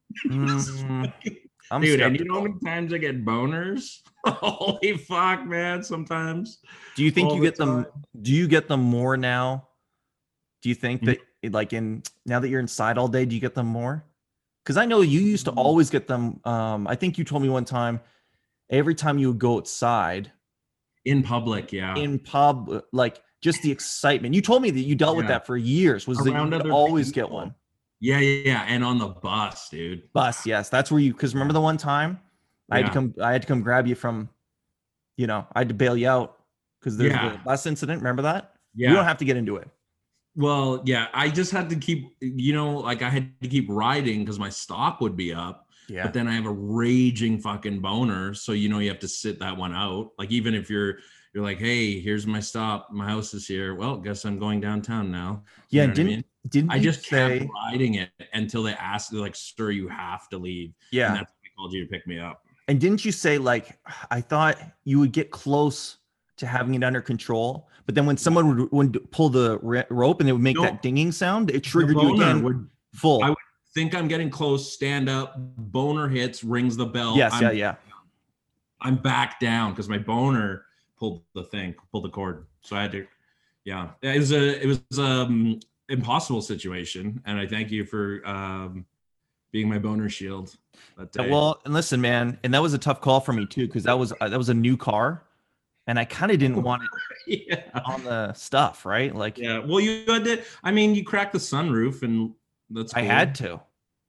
Mm, I'm Dude, skeptical. And you know how many times I get boners? Holy fuck, man! Sometimes. Do you think you get them? Do you get them more now? Do you think that, like, in now that you're inside all day, do you get them more? Because I know you used to always get them. Um, I think you told me one time, every time you would go outside, in public, yeah, in pub, like just the excitement. You told me that you dealt yeah. with that for years. Was Around that you always people. Get one? Yeah, yeah, yeah, and on the bus, dude. Bus, yes, that's where you. Because remember the one time I yeah. had to come, I had to come grab you from, you know, I had to bail you out because there's yeah. the bus incident. Remember that? Yeah. We don't have to get into it. Well, yeah, I just had to keep, you know, like I had to keep riding because my stop would be up. Yeah. But then I have a raging fucking boner, so you know you have to sit that one out. Like even if you're. You're like, hey, here's my stop. My house is here. Well, guess I'm going downtown now. You yeah, didn't, I, mean? didn't I just say... kept riding it until they asked, like, sir, you have to leave. Yeah. And that's why I called you to pick me up. And didn't you say, like, I thought you would get close to having it under control, but then when someone would, would pull the rope and they would make nope. that dinging sound, it triggered you again. Would, full. I would think I'm getting close, stand up, boner hits, rings the bell. Yes, I'm, yeah, yeah. I'm back down because my boner pulled the thing, pulled the cord. So I had to, yeah. It was a, it was um impossible situation, and I thank you for um being my boner shield that day. Well, and listen, man, and that was a tough call for me too, because that was uh, that was a new car, and I kind of didn't want it Yeah. on the stuff, right? Like, Yeah. Well, you had to, I mean, you cracked the sunroof, and that's I cool. had to.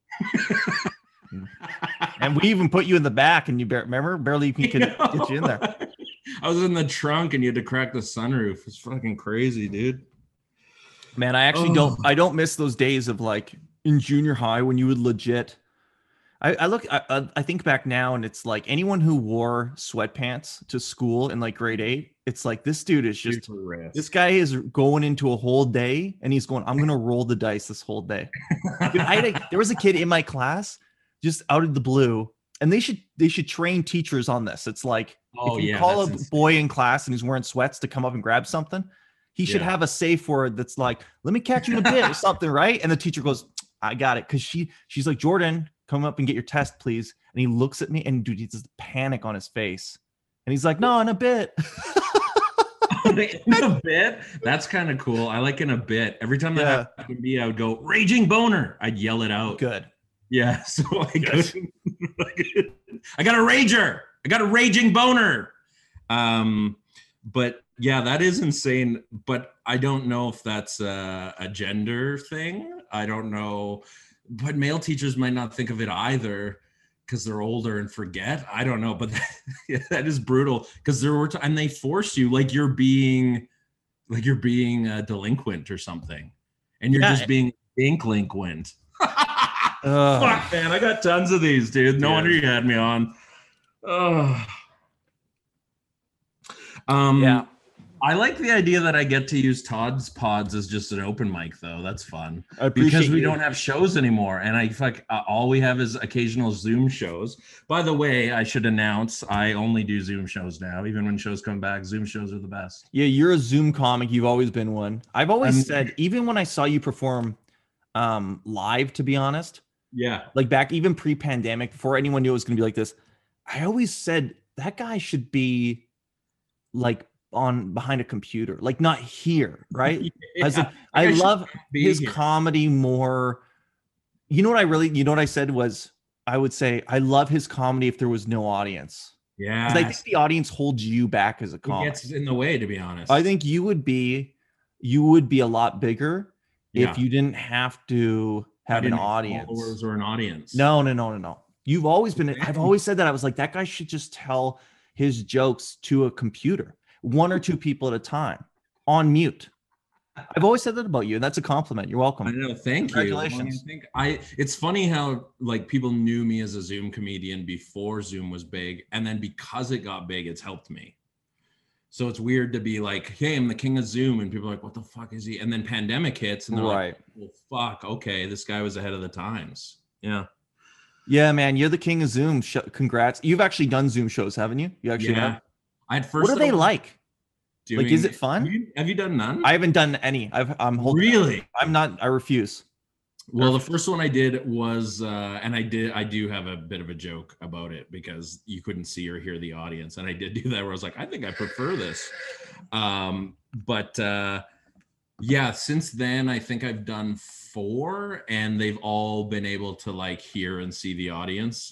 And we even put you in the back, and you bar- remember barely we could get you in there. I was in the trunk, and you had to crack the sunroof. It's fucking crazy, dude. Man, I actually Oh. don't. I don't miss those days of like in junior high when you would legit. I, I look. I, I think back now, and it's like anyone who wore sweatpants to school in like grade eight. It's like this dude is just. This guy is going into a whole day, and he's going. I'm gonna roll the dice this whole day. Dude, I had a, there was a kid in my class, just out of the blue, and they should they should train teachers on this. It's like oh, if you yeah, call a insane. boy in class and he's wearing sweats to come up and grab something, he should yeah. have a safe word that's like, "Let me catch you in a bit" or something, right? And the teacher goes, "I got it," because she she's like, "Jordan, come up and get your test, please." And he looks at me, and dude, he's just panic on his face, and he's like, "No, in a bit." In a bit, that's kind of cool. I like in a bit. Every time that yeah. happened to me, I would go raging boner. I'd yell it out. Good. Yeah. So I got, I got a rager. I got a raging boner. Um, but yeah, that is insane. But I don't know if that's a, a gender thing. I don't know. But male teachers might not think of it either, because they're older and forget. I don't know, but that, yeah, that is brutal. Because there were t- and they force you like you're being like you're being a delinquent or something, and you're yeah. just being delinquent. uh, Fuck, man, I got tons of these, dude. No yeah. wonder you had me on. Uh. Um, yeah. I like the idea that I get to use Todd's pods as just an open mic, though. That's fun. I appreciate because we you. don't have shows anymore, and I like uh, all we have is occasional Zoom shows. By the way, I should announce I only do Zoom shows now. Even when shows come back, Zoom shows are the best. Yeah, you're a Zoom comic. You've always been one. I've always I'm, said, even when I saw you perform um, live, to be honest. Yeah. Like back even pre-pandemic, before anyone knew it was going to be like this, I always said that guy should be like on behind a computer, like not here, right? yeah, I was like, I, I love his here. comedy more. You know what I really, you know what I said was, I would say I love his comedy if there was no audience. Yeah, because I think the audience holds you back as a comic. It gets in the way, to be honest. I think you would be, you would be a lot bigger yeah. if you didn't have to have an audience followers or an audience. No, no, no, no, no. You've always been. I've always said that. I was like, that guy should just tell his jokes to a computer. One or two people at a time on mute. I've always said that about you, and that's a compliment. You're welcome. I know. Thank Congratulations. you. I think I. It's funny how like people knew me as a Zoom comedian before Zoom was big, and then because it got big, it's helped me. So it's weird to be like, "Hey, I'm the king of Zoom," and people are like, "What the fuck is he?" And then pandemic hits, and they're right. like, "Well, fuck. Okay, this guy was ahead of the times." Yeah. Yeah, man, you're the king of Zoom. Congrats. You've actually done Zoom shows, haven't you? You actually yeah. have. I had first. What are they like? Doing, like, is it fun? Have you, have you done none? I haven't done any. I've, I'm holding. Really? I'm not. I refuse. Well, the first one I did was, uh, and I did, I do have a bit of a joke about it because you couldn't see or hear the audience, and I did do that where I was like, I think I prefer this. Um, but uh, yeah, since then I think I've done four, and they've all been able to like hear and see the audience.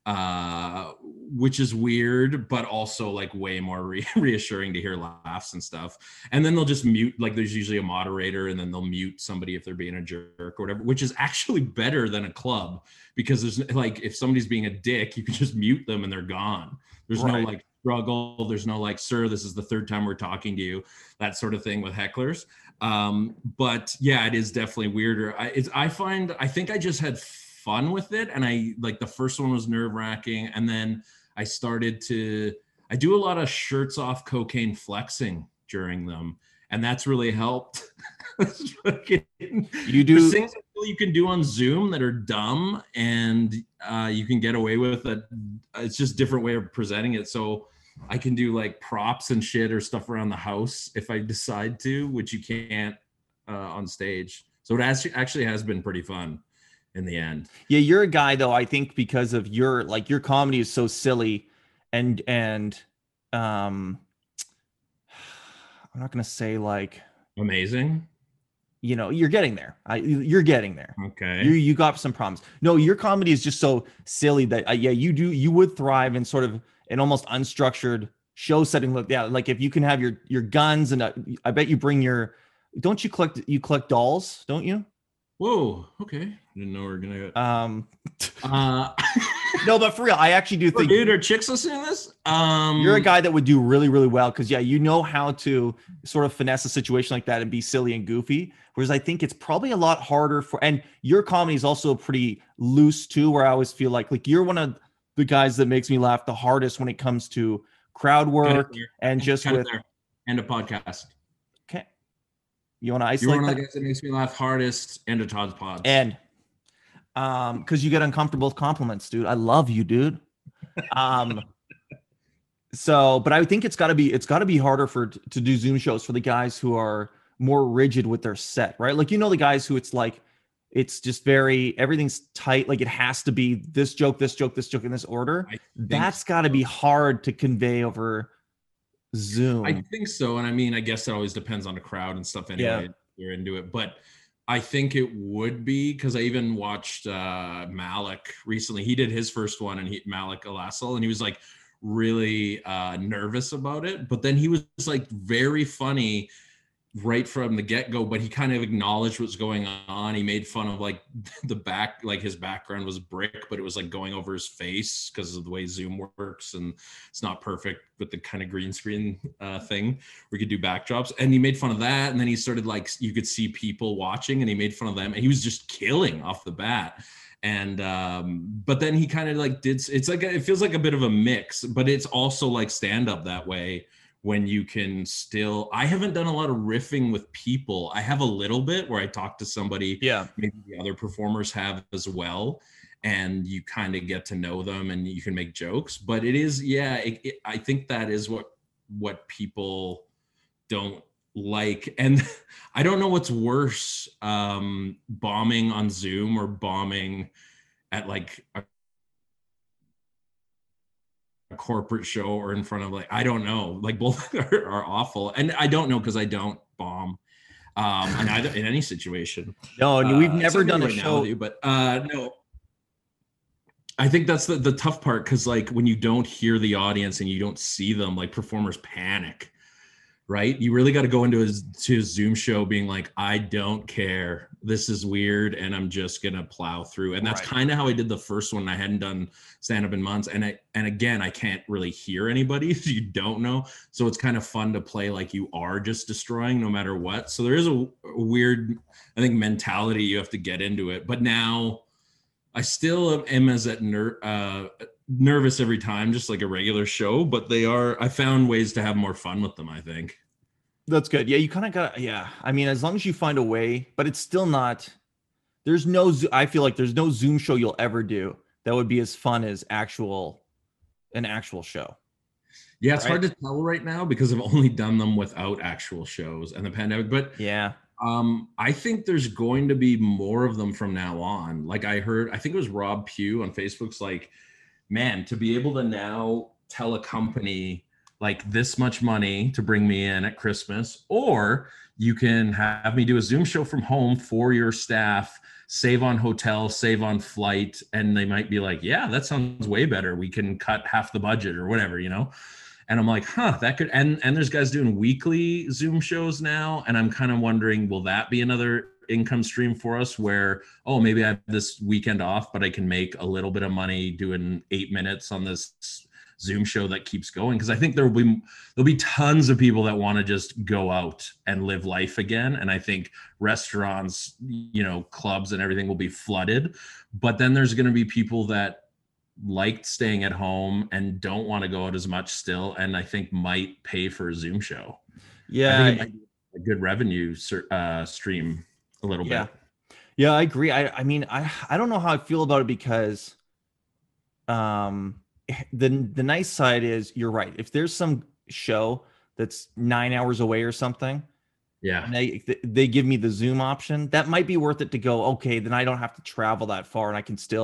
Uh, which is weird, but also like way more re- reassuring to hear laughs and stuff. And then they'll just mute, like there's usually a moderator, and then they'll mute somebody if they're being a jerk or whatever, which is actually better than a club, because there's like, if somebody's being a dick, you can just mute them and they're gone. There's right. no like struggle. There's no like, sir, this is the third time we're talking to you, that sort of thing with hecklers. Um, but yeah, it is definitely weirder. I, it's, I find, I think I just had fun with it, and I like the first one was nerve-wracking, and then I started to I do a lot of shirts off cocaine flexing during them, and that's really helped. You do There's things that you can do on Zoom that are dumb, and uh, you can get away with it. It's just a different way of presenting it. So I can do like props and shit or stuff around the house if I decide to, which you can't uh, on stage. So it actually actually has been pretty fun in the end. Yeah, you're a guy though, I think because of your like your comedy is so silly, and and um I'm not gonna say like Amazing. you know, you're getting there. I you're getting there. Okay. You you got some problems. No, your comedy is just so silly that uh, yeah, you do you would thrive in sort of an almost unstructured show setting. Look, yeah, like if you can have your your guns and uh, I bet you bring your. Don't you collect you collect dolls? Don't you? Whoa. Okay. Didn't know we were gonna. Um, Uh, no, but for real, I actually do think dude, are chicks listening to this? Um, you're a guy that would do really, really well because yeah, you know how to sort of finesse a situation like that and be silly and goofy. Whereas I think it's probably a lot harder for, and your comedy is also pretty loose too. Where I always feel like like you're one of the guys that makes me laugh the hardest when it comes to crowd work and just Cut it with there. End of podcast. okay. You want to You're isolate one of that? the guys that makes me laugh hardest. End of Todd's pods. And um, because you get uncomfortable with compliments, dude. I love you, dude. Um, so, but I think it's got to be it's got to be harder for to do Zoom shows for the guys who are more rigid with their set, right? Like you know the guys who it's like it's just very everything's tight, like it has to be this joke, this joke, this joke in this order. That's so. Got to be hard to convey over Zoom. I think so, and I mean, I guess it always depends on the crowd and stuff. Anyway, yeah. You're into it, but I think it would be because I even watched uh, Malik recently. He did his first one, and he Malik Alassal, and he was like really uh, nervous about it. But then he was like very funny right from the get-go, but he kind of acknowledged what's going on. He made fun of like the back, like his background was brick, but it was like going over his face because of the way Zoom works, and it's not perfect with the kind of green screen uh, thing where you could do backdrops. And he made fun of that, and then he started like you could see people watching, and he made fun of them, and he was just killing off the bat. And um, but then he kind of like did. It's like a, it feels like a bit of a mix, but it's also like stand up that way. When you can still, I haven't done a lot of riffing with people. I have a little bit where I talk to somebody, yeah, maybe the other performers have as well, and you kind of get to know them and you can make jokes. But it is, yeah, it, it, I think that is what what people don't like. And I don't know what's worse, um, bombing on Zoom or bombing at like a corporate show or in front of like I don't know, like both are, are awful, and I don't know because I don't bomb um in either in any situation. No, uh, we've never done a right show, you, but uh no. I think that's the, the tough part because like when you don't hear the audience and you don't see them, like performers panic, right? You really got to go into a, to a Zoom show being like, I don't care. This is weird. And I'm just going to plow through. And that's right. Kind of how I did the first one. I hadn't done stand up in months. And I, and again, I can't really hear anybody. You don't know. So it's kind of fun to play like you are just destroying no matter what. So there is a, a weird, I think, mentality you have to get into it. But now I still am as at ner- uh, nervous every time, just like a regular show, but they are, I found ways to have more fun with them, I think. That's good. Yeah, you kind of got, yeah. I mean, as long as you find a way, but it's still not, there's no, I feel like there's no Zoom show you'll ever do that would be as fun as actual, an actual show. Yeah, it's right? hard to tell right now because I've only done them without actual shows and the pandemic, but yeah. Um, I think there's going to be more of them from now on. Like I heard, I think it was Rob Pugh on Facebook's like, man, to be able to now tell a company like this much money to bring me in at Christmas, or you can have me do a Zoom show from home for your staff, save on hotel, save on flight. And they might be like, yeah, that sounds way better. We can cut half the budget or whatever, you know? And I'm like, huh, that could, and, and there's guys doing weekly Zoom shows now. And I'm kind of wondering, will that be another income stream for us where, oh, maybe I have this weekend off, but I can make a little bit of money doing eight minutes on this Zoom show that keeps going. Cause I think there will be, there'll be tons of people that want to just go out and live life again. And I think restaurants, you know, clubs and everything will be flooded, but then there's going to be people that liked staying at home and don't want to go out as much still, and I think might pay for a Zoom show. Yeah, I think it might be a good revenue uh, stream a little yeah. bit. Yeah, I agree. I, I mean, I, I don't know how I feel about it because um, the the nice side is you're right. If there's some show that's nine hours away or something, yeah, and they they give me the Zoom option, that might be worth it to go. Okay, then I don't have to travel that far, and I can still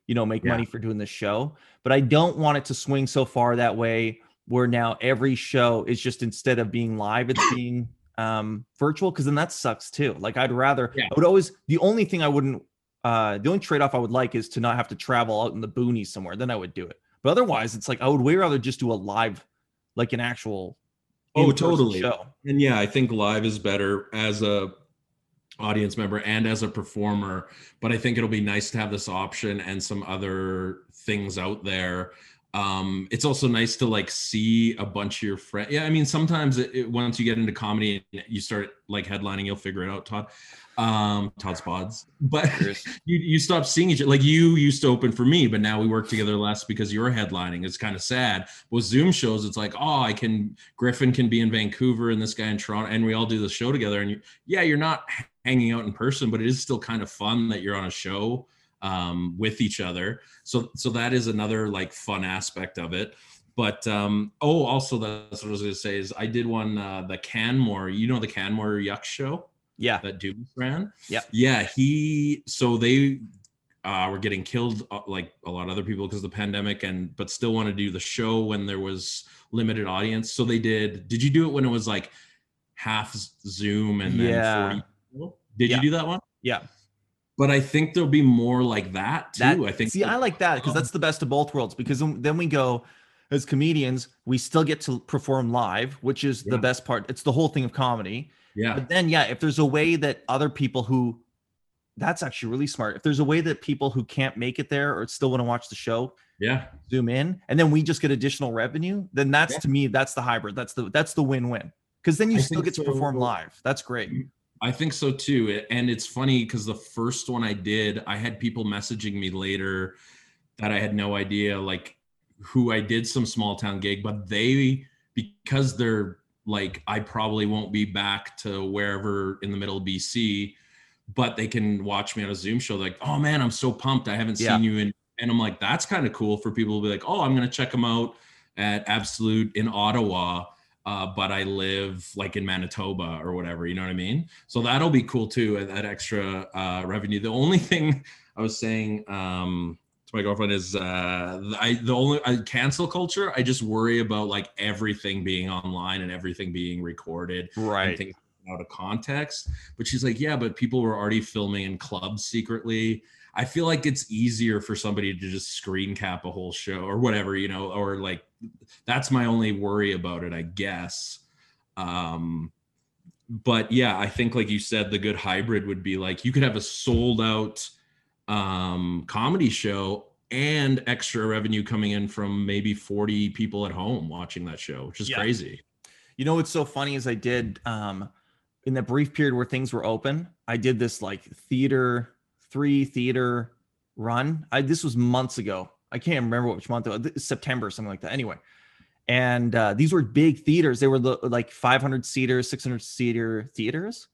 you know, make Yeah. money for doing this show. But I don't want it to swing so far that way where now every show is just, instead of being live, it's being um virtual, because then that sucks too. Like I'd rather, Yeah. I would always, the only thing I wouldn't uh the only trade-off I would like is to not have to travel out in the boonies somewhere. Then I would do it. But otherwise, it's like I would way rather just do a live, like an actual Oh, in-person totally. show. And yeah, I think live is better as a audience member and as a performer, but I think it'll be nice to have this option and some other things out there. Um, it's also nice to like see a bunch of your friends. Yeah, I mean, sometimes it, it, once you get into comedy and you start like headlining, you'll figure it out, Todd. Um, Todd Spods. But you, you stop seeing each other. Like you used to open for me, but now we work together less because you're headlining. It's kind of sad. With Zoom shows, it's like, oh, I can, Griffin can be in Vancouver and this guy in Toronto, and we all do the show together. And you, yeah, you're not hanging out in person, but it is still kind of fun that you're on a show um, with each other. So, so that is another like fun aspect of it. But um, oh, also that's what I was going to say is I did one uh, the Canmore. You know the Canmore Yuck show. Yeah. That Dubas ran. Yeah. Yeah. He, so they uh, were getting killed uh, like a lot of other people because of the pandemic, and, but still want to do the show when there was limited audience. So they did, did you do it when it was like half Zoom and then Yeah. forty people? Did Yeah. you do that one? Yeah. But I think there'll be more like that too. That, I think. see, I like that because that's the best of both worlds, because then then we go, as comedians, we still get to perform live, which is Yeah. the best part. It's the whole thing of comedy. Yeah. But then, yeah, if there's a way that other people who, that's actually really smart. If there's a way that people who can't make it there or still want to watch the show, Yeah. Zoom in, and then we just get additional revenue, then that's Yeah. to me, that's the hybrid. That's the that's the win-win. Because then you I still think get to so. perform live. That's great. I think so too. And it's funny because the first one I did, I had people messaging me later that I had no idea, like who I did some small town gig, but they, because they're like, I probably won't be back to wherever in the middle of B C, but they can watch me on a Zoom show. Like, oh man, I'm so pumped. I haven't Yeah. seen you in, and I'm like, that's kind of cool for people to be like, oh, I'm going to check them out at Absolute in Ottawa. Uh, but I live like in Manitoba or whatever, you know what I mean? So that'll be cool too, that extra uh, revenue. The only thing I was saying um, to my girlfriend is uh, I the only I, cancel culture. I just worry about like everything being online and everything being recorded, Right. And things out of context. But she's like, yeah, but people were already filming in clubs secretly. I feel like it's easier for somebody to just screen cap a whole show or whatever, you know, or like, that's my only worry about it, I guess. Um, but yeah, I think like you said, the good hybrid would be like, you could have a sold out um, comedy show and extra revenue coming in from maybe forty people at home watching that show, which is Yeah. crazy. You know what's so funny is I did um in that brief period where things were open, I did this like theater three theater run. I this was months ago. I can't remember which month it was, September or something like that. Anyway, and uh, these were big theaters. They were the, like five hundred seater, six hundred seater theaters.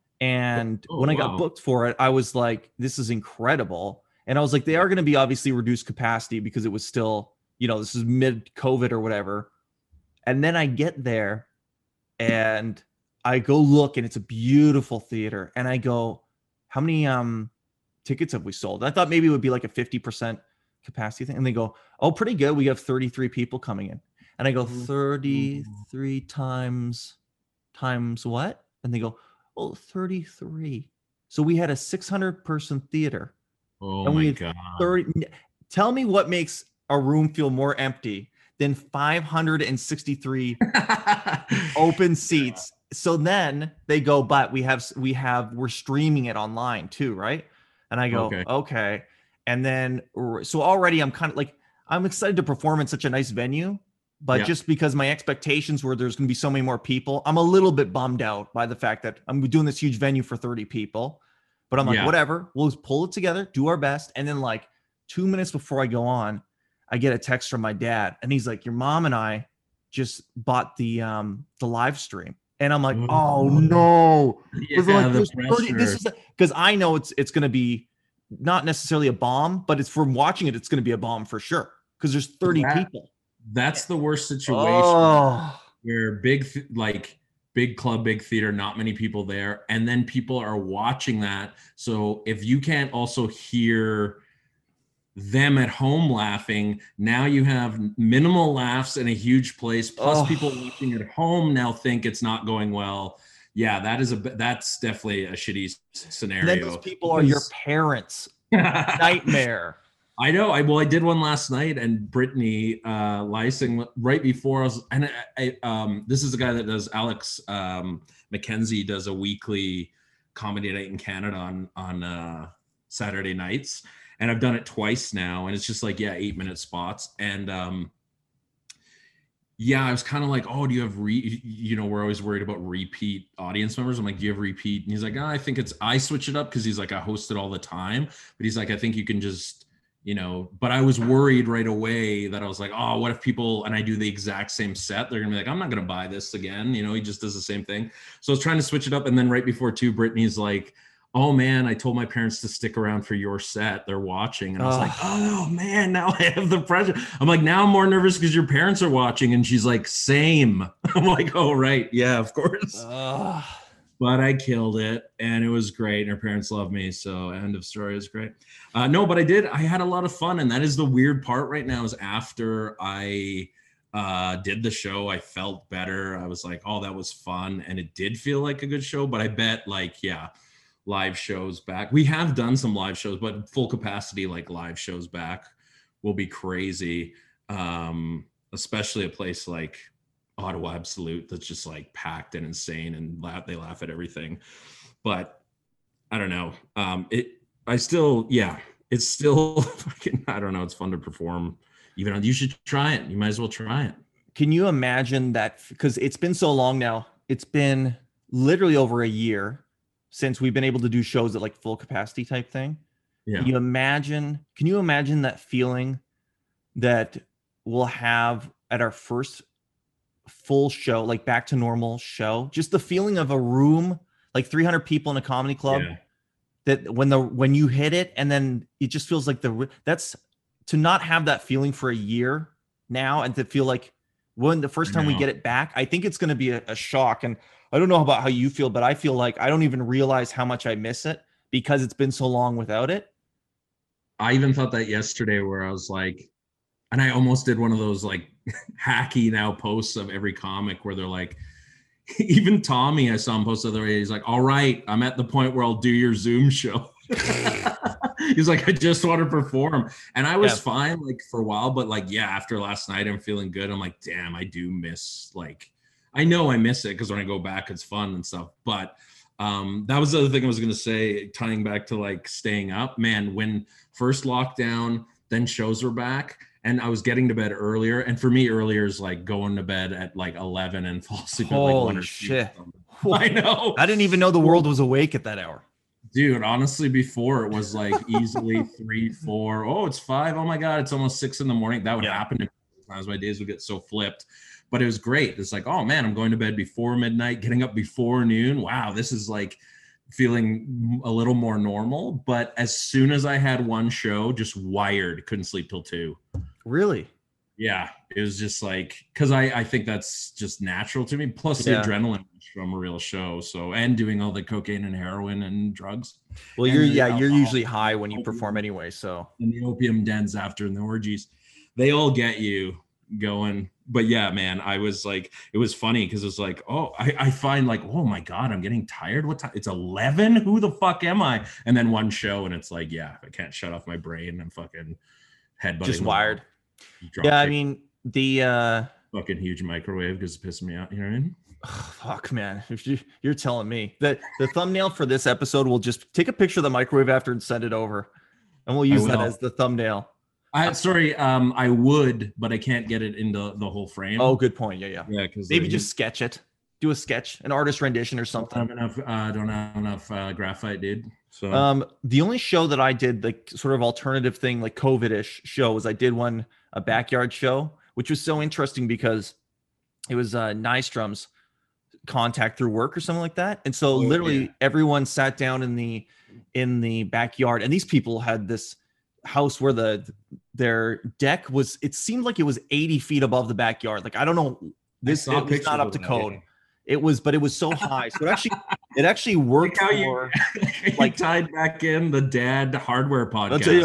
And Oh, when I wow. got booked for it, I was like, this is incredible. And I was like, they are going to be obviously reduced capacity because it was still, you know, this is mid COVID or whatever. And then I get there and I go look and it's a beautiful theater. And I go, how many um tickets have we sold? I thought maybe it would be like a fifty percent capacity thing. And they go, oh, pretty good. We have thirty-three people coming in. And I go, thirty-three times, times what? And they go, oh, thirty-three. So we had a six hundred person theater. Oh And we my had God. thirty. Tell me what makes a room feel more empty than five hundred sixty-three open seats. So then they go, but we have, we have, we're streaming it online too, right? And I go, Okay. okay. And then, so already I'm kind of like, I'm excited to perform in such a nice venue, but Yeah. just because my expectations were there's going to be so many more people, I'm a little bit bummed out by the fact that I'm doing this huge venue for thirty people. But I'm like, Yeah. whatever, we'll just pull it together, do our best. And then like two minutes before I go on, I get a text from my dad and he's like, your mom and I just bought the um the live stream. And I'm like, oh no. Yeah, like, the there's thirty this pressure. is because I know it's it's gonna be not necessarily a bomb, but it's from watching it, it's gonna be a bomb for sure. Because there's thirty That- people. That's the worst situation Oh, where big, th- like big club, big theater, not many people there. And then people are watching that. So if you can't also hear them at home laughing. Now you have minimal laughs in a huge place. Plus, Oh. people watching at home now think it's not going well. Yeah, that is a that's definitely a shitty scenario. And then those people are your parents. Nightmare. I know. I well, I did one last night, and Brittany uh, Lysing right before I was, and I, I, um, this is the guy that does Alex um, McKenzie does a weekly comedy night in Canada on on uh, Saturday nights, and I've done it twice now, and it's just like yeah, eight minute spots, and um, yeah, I was kind of like, oh, do you have re? You know, we're always worried about repeat audience members. I'm like, do you have repeat? And he's like, oh, I think it's I switch it up because he's like, I host it all the time, but he's like, I think you can just. You know, but I was worried right away that I was like, oh, what if people, and I do the exact same set, they're gonna be like, I'm not gonna buy this again. You know, he just does the same thing. So I was trying to switch it up. And then right before two, Brittany's like, oh man, I told my parents to stick around for your set. They're watching. And I was Oh. like, oh man, now I have the pressure. I'm like, now I'm more nervous because your parents are watching. And she's like, same. I'm like, oh, right. Yeah, of course. Ugh. But I killed it, and it was great. And her parents love me, so end of story is great. Uh, no, but I did. I had a lot of fun, and that is the weird part right now. Is after I uh, did the show, I felt better. I was like, oh, that was fun, and it did feel like a good show. But I bet, like, yeah, live shows back. We have done some live shows, but full capacity, like live shows back, will be crazy. Um, especially a place like Ottawa Absolute that's just like packed and insane, and laugh, they laugh at everything. But I don't know. Um, it. I still, yeah, it's still fucking. I don't know. It's fun to perform. Even on, you should try it. You might as well try it. Can you imagine that? Because it's been so long now. It's been literally over a year since we've been able to do shows at like full capacity type thing. Yeah. Can you imagine? Can you imagine that feeling that we'll have at our first full show, like back to normal show? Just the feeling of a room, like three hundred people in a comedy club. Yeah. That when the when you hit it, and then it just feels like the that's to not have that feeling for a year now, and to feel like when the first time we know. get it back, I think it's going to be a, a shock. And I don't know about how you feel, but I feel like I don't even realize how much I miss it because it's been so long without it. I even thought that yesterday, where I was like, and I almost did one of those like hacky now posts of every comic where they're like, even Tommy, I saw him post the other day. He's like, all right, I'm at the point where I'll do your Zoom show. He's like, I just want to perform. And I was Yeah. fine like for a while, but like, yeah, after last night, I'm feeling good. I'm like, damn, I do miss, like, I know I miss it because when I go back, it's fun and stuff. But um, that was the other thing I was going to say, tying back to like staying up, man, when first lockdown, then shows were back. And I was getting to bed earlier. And for me, earlier is like going to bed at like eleven and fall asleep at like one Holy or two. shit. I know. I didn't even know the world was awake at that hour. Dude, honestly, before it was like easily three, four. Oh, it's five. Oh my God, it's almost six in the morning. That would Yeah. happen to me sometimes. My days would get so flipped. But it was great. It's like, oh man, I'm going to bed before midnight, getting up before noon. Wow, this is like feeling a little more normal. But as soon as I had one show, just wired, couldn't sleep till two. Really? Yeah, it was just like, because I, I think that's just natural to me. Plus the Yeah. adrenaline from a real show. So, and doing all the cocaine and heroin and drugs. Well, And you're the yeah, you're alcohol. usually high when you perform anyway. So And the opium dens after and the orgies, they all get you going. But yeah, man, I was like, it was funny because it was like, oh, I, I find like, oh my God, I'm getting tired. What time? It's eleven. Who the fuck am I? And then one show, and it's like, yeah, I can't shut off my brain. I'm fucking headbutting. just the wired. wall. Drop Yeah, I kick, mean the uh fucking huge microwave because it's pissing me out. You know what I mean? oh, fuck, man. If you, you're telling me that the thumbnail for this episode will just take a picture of the microwave after and send it over, and we'll use that will. as the thumbnail. I sorry, um, I would, but I can't get it into the whole frame. Oh, good point. Yeah, yeah. yeah, because Maybe just sketch it. Do a sketch, an artist rendition or don't something. have enough. Uh, don't have enough uh, graphite, dude. So Um, the only show that I did, like sort of alternative thing, like COVID-ish show, was I did one a backyard show, which was so interesting because it was uh, Nystrom's contact through work or something like that, and so Oh, literally yeah. everyone sat down in the in the backyard, and these people had this house where the their deck was. It seemed like it was eighty feet above the backyard. Like I don't know, this I saw it was pictures not up of to that, code. yeah. It was, but it was so high. So it actually it actually worked Like how you- for. like tied back in the dad hardware podcast. I'll tell you what,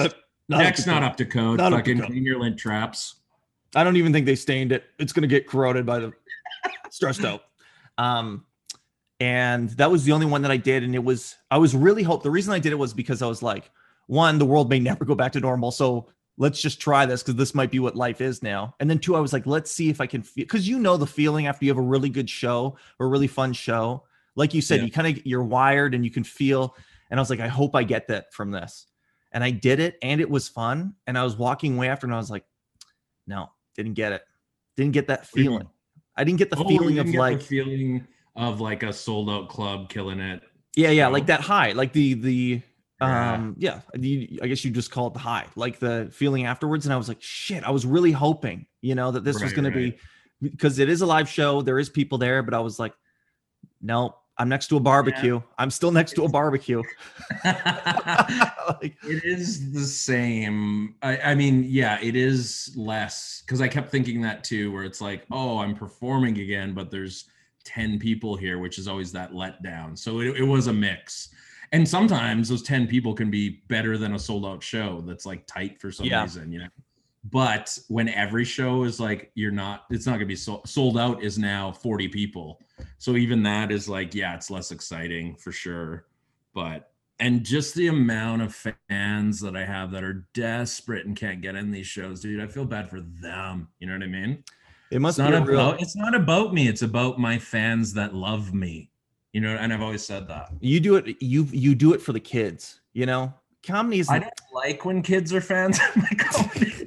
Not up Deck's to not code. up to code. Not up to Fucking code. clean your lint traps. I don't even think they stained it. It's gonna get corroded by the stressed out. Um, and that was the only one that I did, and it was I was really hope. The reason I did it was because I was like, one, the world may never go back to normal, so let's just try this because this might be what life is now. And then two, I was like, let's see if I can feel, because you know the feeling after you have a really good show or a really fun show. Like you said, Yeah. you kind of you're wired and you can feel. And I was like, I hope I get that from this. And I did it, and it was fun. And I was walking away after, and I was like, no, didn't get it. Didn't get that What do you feeling. mean? I didn't get the Oh, you feeling didn't of get like, the feeling of like a sold out club killing it. yeah, yeah, show? like that high, like the the Yeah. um yeah, the, I guess you just call it the high, like the feeling afterwards. And I was like, shit, I was really hoping, you know, that this was Right, going right. to be, because it is a live show, there is people there, but I was like, no, I'm next to a barbecue. I'm still next to a barbecue. Like, It is the same. I, I mean, yeah, it is less because I kept thinking that too, where it's like, oh, I'm performing again, but there's ten people here, which is always that letdown. So it, it was a mix. And sometimes those ten people can be better than a sold out show that's like tight for some Yeah. reason, you know. But when every show is like, you're not, it's not gonna be sold, sold out is now forty people. So even that is like, yeah, it's less exciting for sure. But and just the amount of fans that I have that are desperate and can't get in these shows, dude. I feel bad for them. You know what I mean? it must It's be not a real, about it's not about me. It's about my fans that love me. You know, and I've always said that. you do it, you you do it for the kids, you know. Comedy is I don't like when kids are fans of my comedy.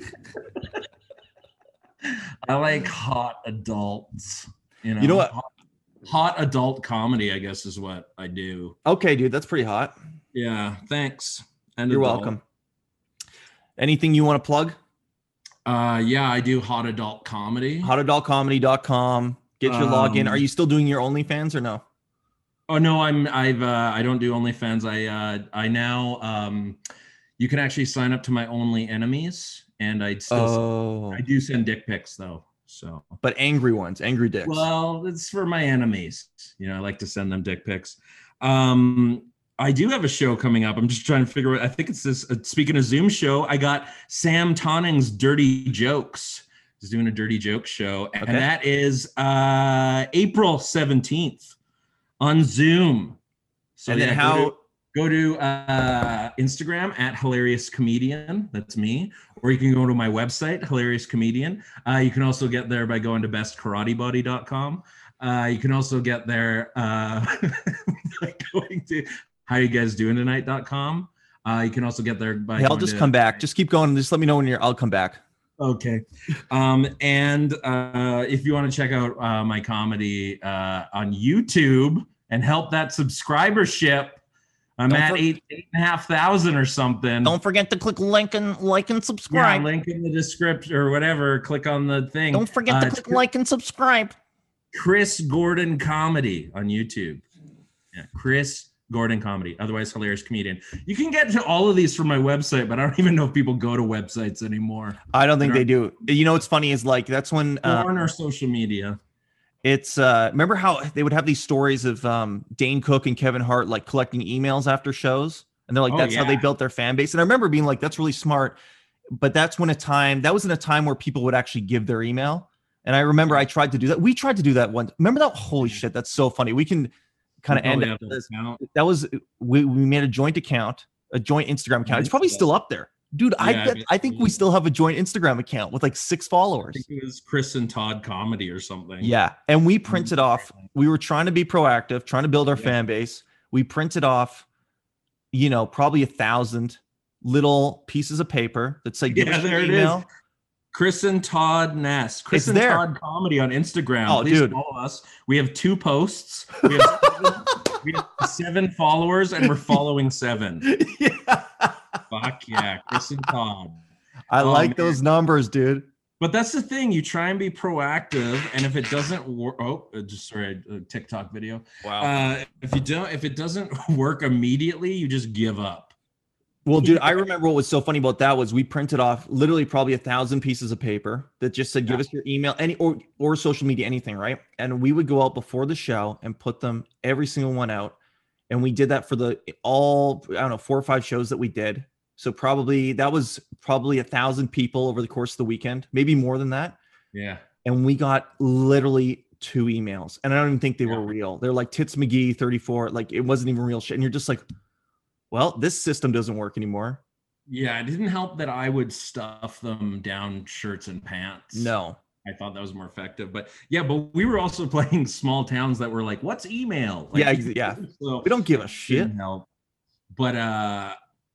I like hot adults. You know, You know what? Hot, hot adult comedy, I guess, is what I do. okay, dude, that's pretty hot. Yeah, thanks. And You're adult. welcome. Anything you want to plug? Uh, yeah, I do hot adult comedy. hot adult comedy dot com. Get your login. Um, Are you still doing your OnlyFans or no? Oh no, I'm I've uh, I don't do OnlyFans. I uh, I now um, you can actually sign up to my Only Enemies, and I still Oh, I do send dick pics though. So but angry ones, angry dicks. well, it's for my enemies. You know, I like to send them dick pics. Um, I do have a show coming up. I'm just trying to figure out. I think it's this. Uh, speaking of Zoom show, I got Sam Tonning's Dirty Jokes. He's doing a dirty joke show, and Okay. that is uh, April seventeenth on Zoom. So and then yeah, how? Go to, go to uh, Instagram at Hilarious Comedian. That's me. Or you can go to my website, Hilarious Comedian. Uh, you can also get there by going to best karate body dot com. Uh, you can also get there uh, by going to how you guys doing tonight dot com. Uh, you can also get there by Hey, I'll going just to- come back. Just keep going. Just let me know when you're. I'll come back. Okay. Um, and uh, if you want to check out uh, my comedy uh, on YouTube and help that subscribership, I'm Don't at for- eight, eight and a half thousand or something. Don't forget to click like and like and yeah, subscribe. link in the description or whatever. Click on the thing. Don't forget Uh, to it's click like and subscribe. Chris Gordon Comedy on YouTube. Yeah, Chris Gordon Comedy, otherwise Hilarious Comedian. You can get to all of these from my website, but I don't even know if people go to websites anymore. I don't think they do. You know what's funny is like that's when uh, Porn or social media. it's uh remember how they would have these stories of um Dane Cook and Kevin Hart like collecting emails after shows, and they're like Oh, that's how they yeah. built their fan base. And I remember being like, that's really smart, but that's when a time that was in a time where people would actually give their email. And I remember I tried to do that. We tried to do that once. Remember that? Holy shit, that's so funny. We can kind of You end probably up have to this. account. That was we, we made a joint account, a joint Instagram account. It's probably still up there. Dude, I Yeah, bet, I think we still have a joint Instagram account with like six I followers. think it was Chris and Todd Comedy or something. Yeah. And we printed off, we were trying to be proactive, trying to build our Yeah. fan base. We printed off, you know, probably a thousand little pieces of paper that said, give Yeah, us your there it email. is. Chris and Todd Ness. Chris It's and there. Todd Comedy on Instagram. Oh, Please dude. follow us. We have two posts. We have, seven, we have seven followers, and we're following seven. Yeah. Fuck yeah, Chris and Todd. I Oh, like man. those numbers, dude. But that's the thing. You try and be proactive, and if it doesn't work, oh, uh, just sorry, a TikTok video. Wow. Uh, if you don't, if it doesn't work immediately, you just give up. Well, dude, I remember what was so funny about that was we printed off literally probably a thousand pieces of paper that just said, give Yeah. us your email, any or or social media, anything, right? And we would go out before the show and put them every single one out. And we did that for the all, I don't know, four or five shows that we did. So probably that was probably a thousand people over the course of the weekend, maybe more than that. Yeah. And we got literally two emails, and I don't even think they Yeah. were real. They're like Tits McGee thirty-four. Like it wasn't even real shit. And you're just like, well, this system doesn't work anymore. Yeah. It didn't help that I would stuff them down shirts and pants. No. I thought that was more effective, but yeah, but we were also playing small towns that were like, what's email? Like, Yeah, yeah. So We don't give a shit. didn't help. But uh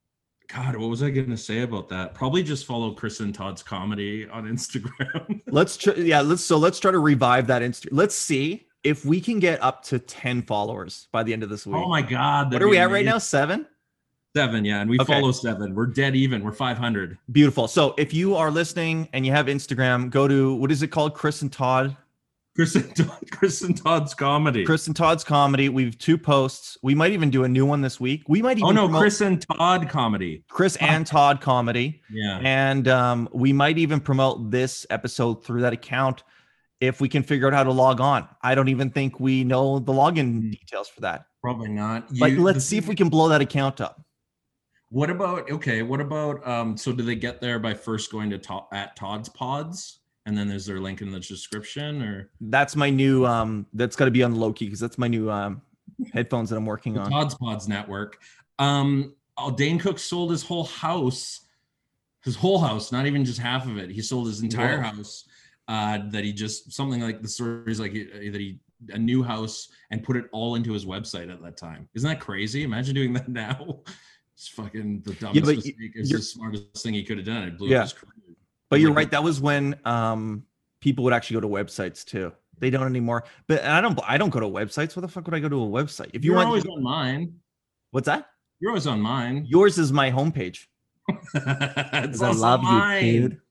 God, what was I gonna say about that? Probably just follow Chris and Todd's comedy on Instagram. Let's try, yeah, let's so let's try to revive that Insta. Let's see if we can get up to ten followers by the end of this week. Oh my God. What are we at right now? Seven? Seven, yeah. And we Okay. follow seven. We're dead even. We're five hundred. Beautiful. So if you are listening and you have Instagram, go to, what is it called? Chris and Todd. Chris and Todd, Chris and Todd's comedy. Chris and Todd's comedy. We've two posts. We might even do a new one this week. We might even oh no, promote Chris and Todd comedy. Chris and Todd comedy. Yeah. And um, we might even promote this episode through that account if we can figure out how to log on. I don't even think we know the login Hmm. details for that. Probably not. But You- let's the see if thing- we can blow that account up. What about okay? What about um? So do they get there by first going to to- at Todd's Pods, and then there's their link in the description, or That's my new um that's got to be on low key because that's my new um headphones that I'm working the on. Todd's Pods network? Um, oh, Dane Cook sold his whole house, his whole house, not even just half of it. He sold his entire Whoa. house. Uh, that he just something like the stories like uh, that he a new house and put it all into his website at that time. Isn't that crazy? Imagine doing that now. It's fucking the dumbest but mistake. It's you're- the smartest thing he could have done. It blew Yeah. up his career. But you're Like, right. That was when um people would actually go to websites too. They don't anymore. But I don't I don't go to websites. What the fuck would I go to a website? If you You're want always on mine. what's that? You're always on mine. Yours is my homepage. It's Because I also love mine. you, dude.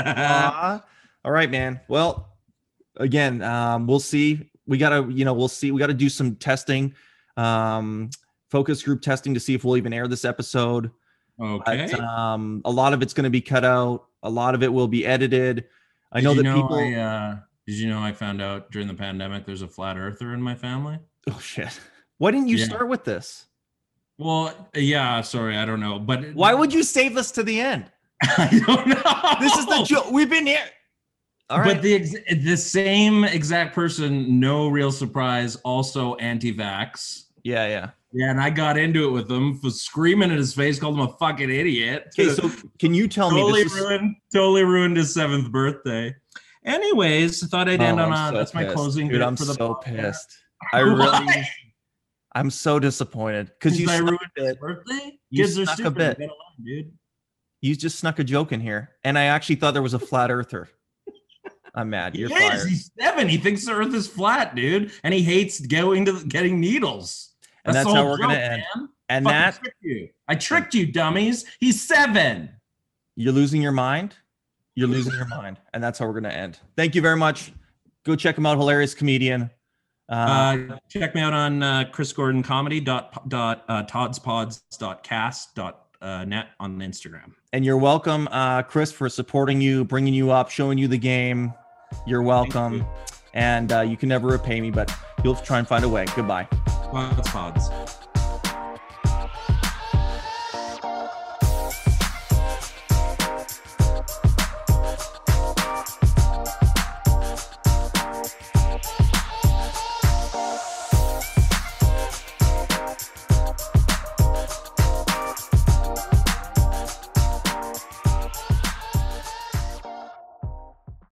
Aw. All right, man. Well, again, um, we'll see. We gotta, you know, we'll see. We gotta do some testing, um, focus group testing to see if we'll even air this episode. Okay. But, um, a lot of it's going to be cut out. A lot of it will be edited. I Did know you that people. I, uh, did you know I found out during the pandemic there's a flat earther in my family? Oh shit! Why didn't you Yeah. start with this? Well, yeah, sorry, I don't know, but Why would you save us to the end? I don't know. This is the joke. We've been here. All right. But the ex- the same exact person, no real surprise, also anti-vax. yeah, yeah. Yeah, and I got into it with him, was screaming in his face, called him a fucking idiot. Okay, so can you tell me totally this is? ruined, totally ruined his seventh birthday. Anyways, I thought I'd end Oh, on I'm a so that's my pissed. closing. Dude, bit I'm for the so podcast. pissed. I Why? really, I'm so disappointed because you I snuck ruined a his bit. birthday. You Kids are snuck a stupid. bit. Get along, dude. You just snuck a joke in here, and I actually thought there was a flat earther. I'm mad. You're he is. fired. He's seven. He thinks the Earth is flat, dude, and he hates going to getting needles. And that's the how whole we're gonna joke, end. man. And Fucking that tricked you. I tricked you, dummies. He's seven. you're losing your mind. You're losing your mind, and that's how we're gonna end. Thank you very much. Go check him out. Hilarious comedian. Uh, Uh, check me out on uh, Chris Gordon Comedy dot dot uh, toddspods dot cast dot net on Instagram. and you're welcome, uh, Chris, for supporting you, bringing you up, showing you the game. You're welcome. you. And uh, you can never repay me, but you'll try and find a way. Goodbye. Pods, pods.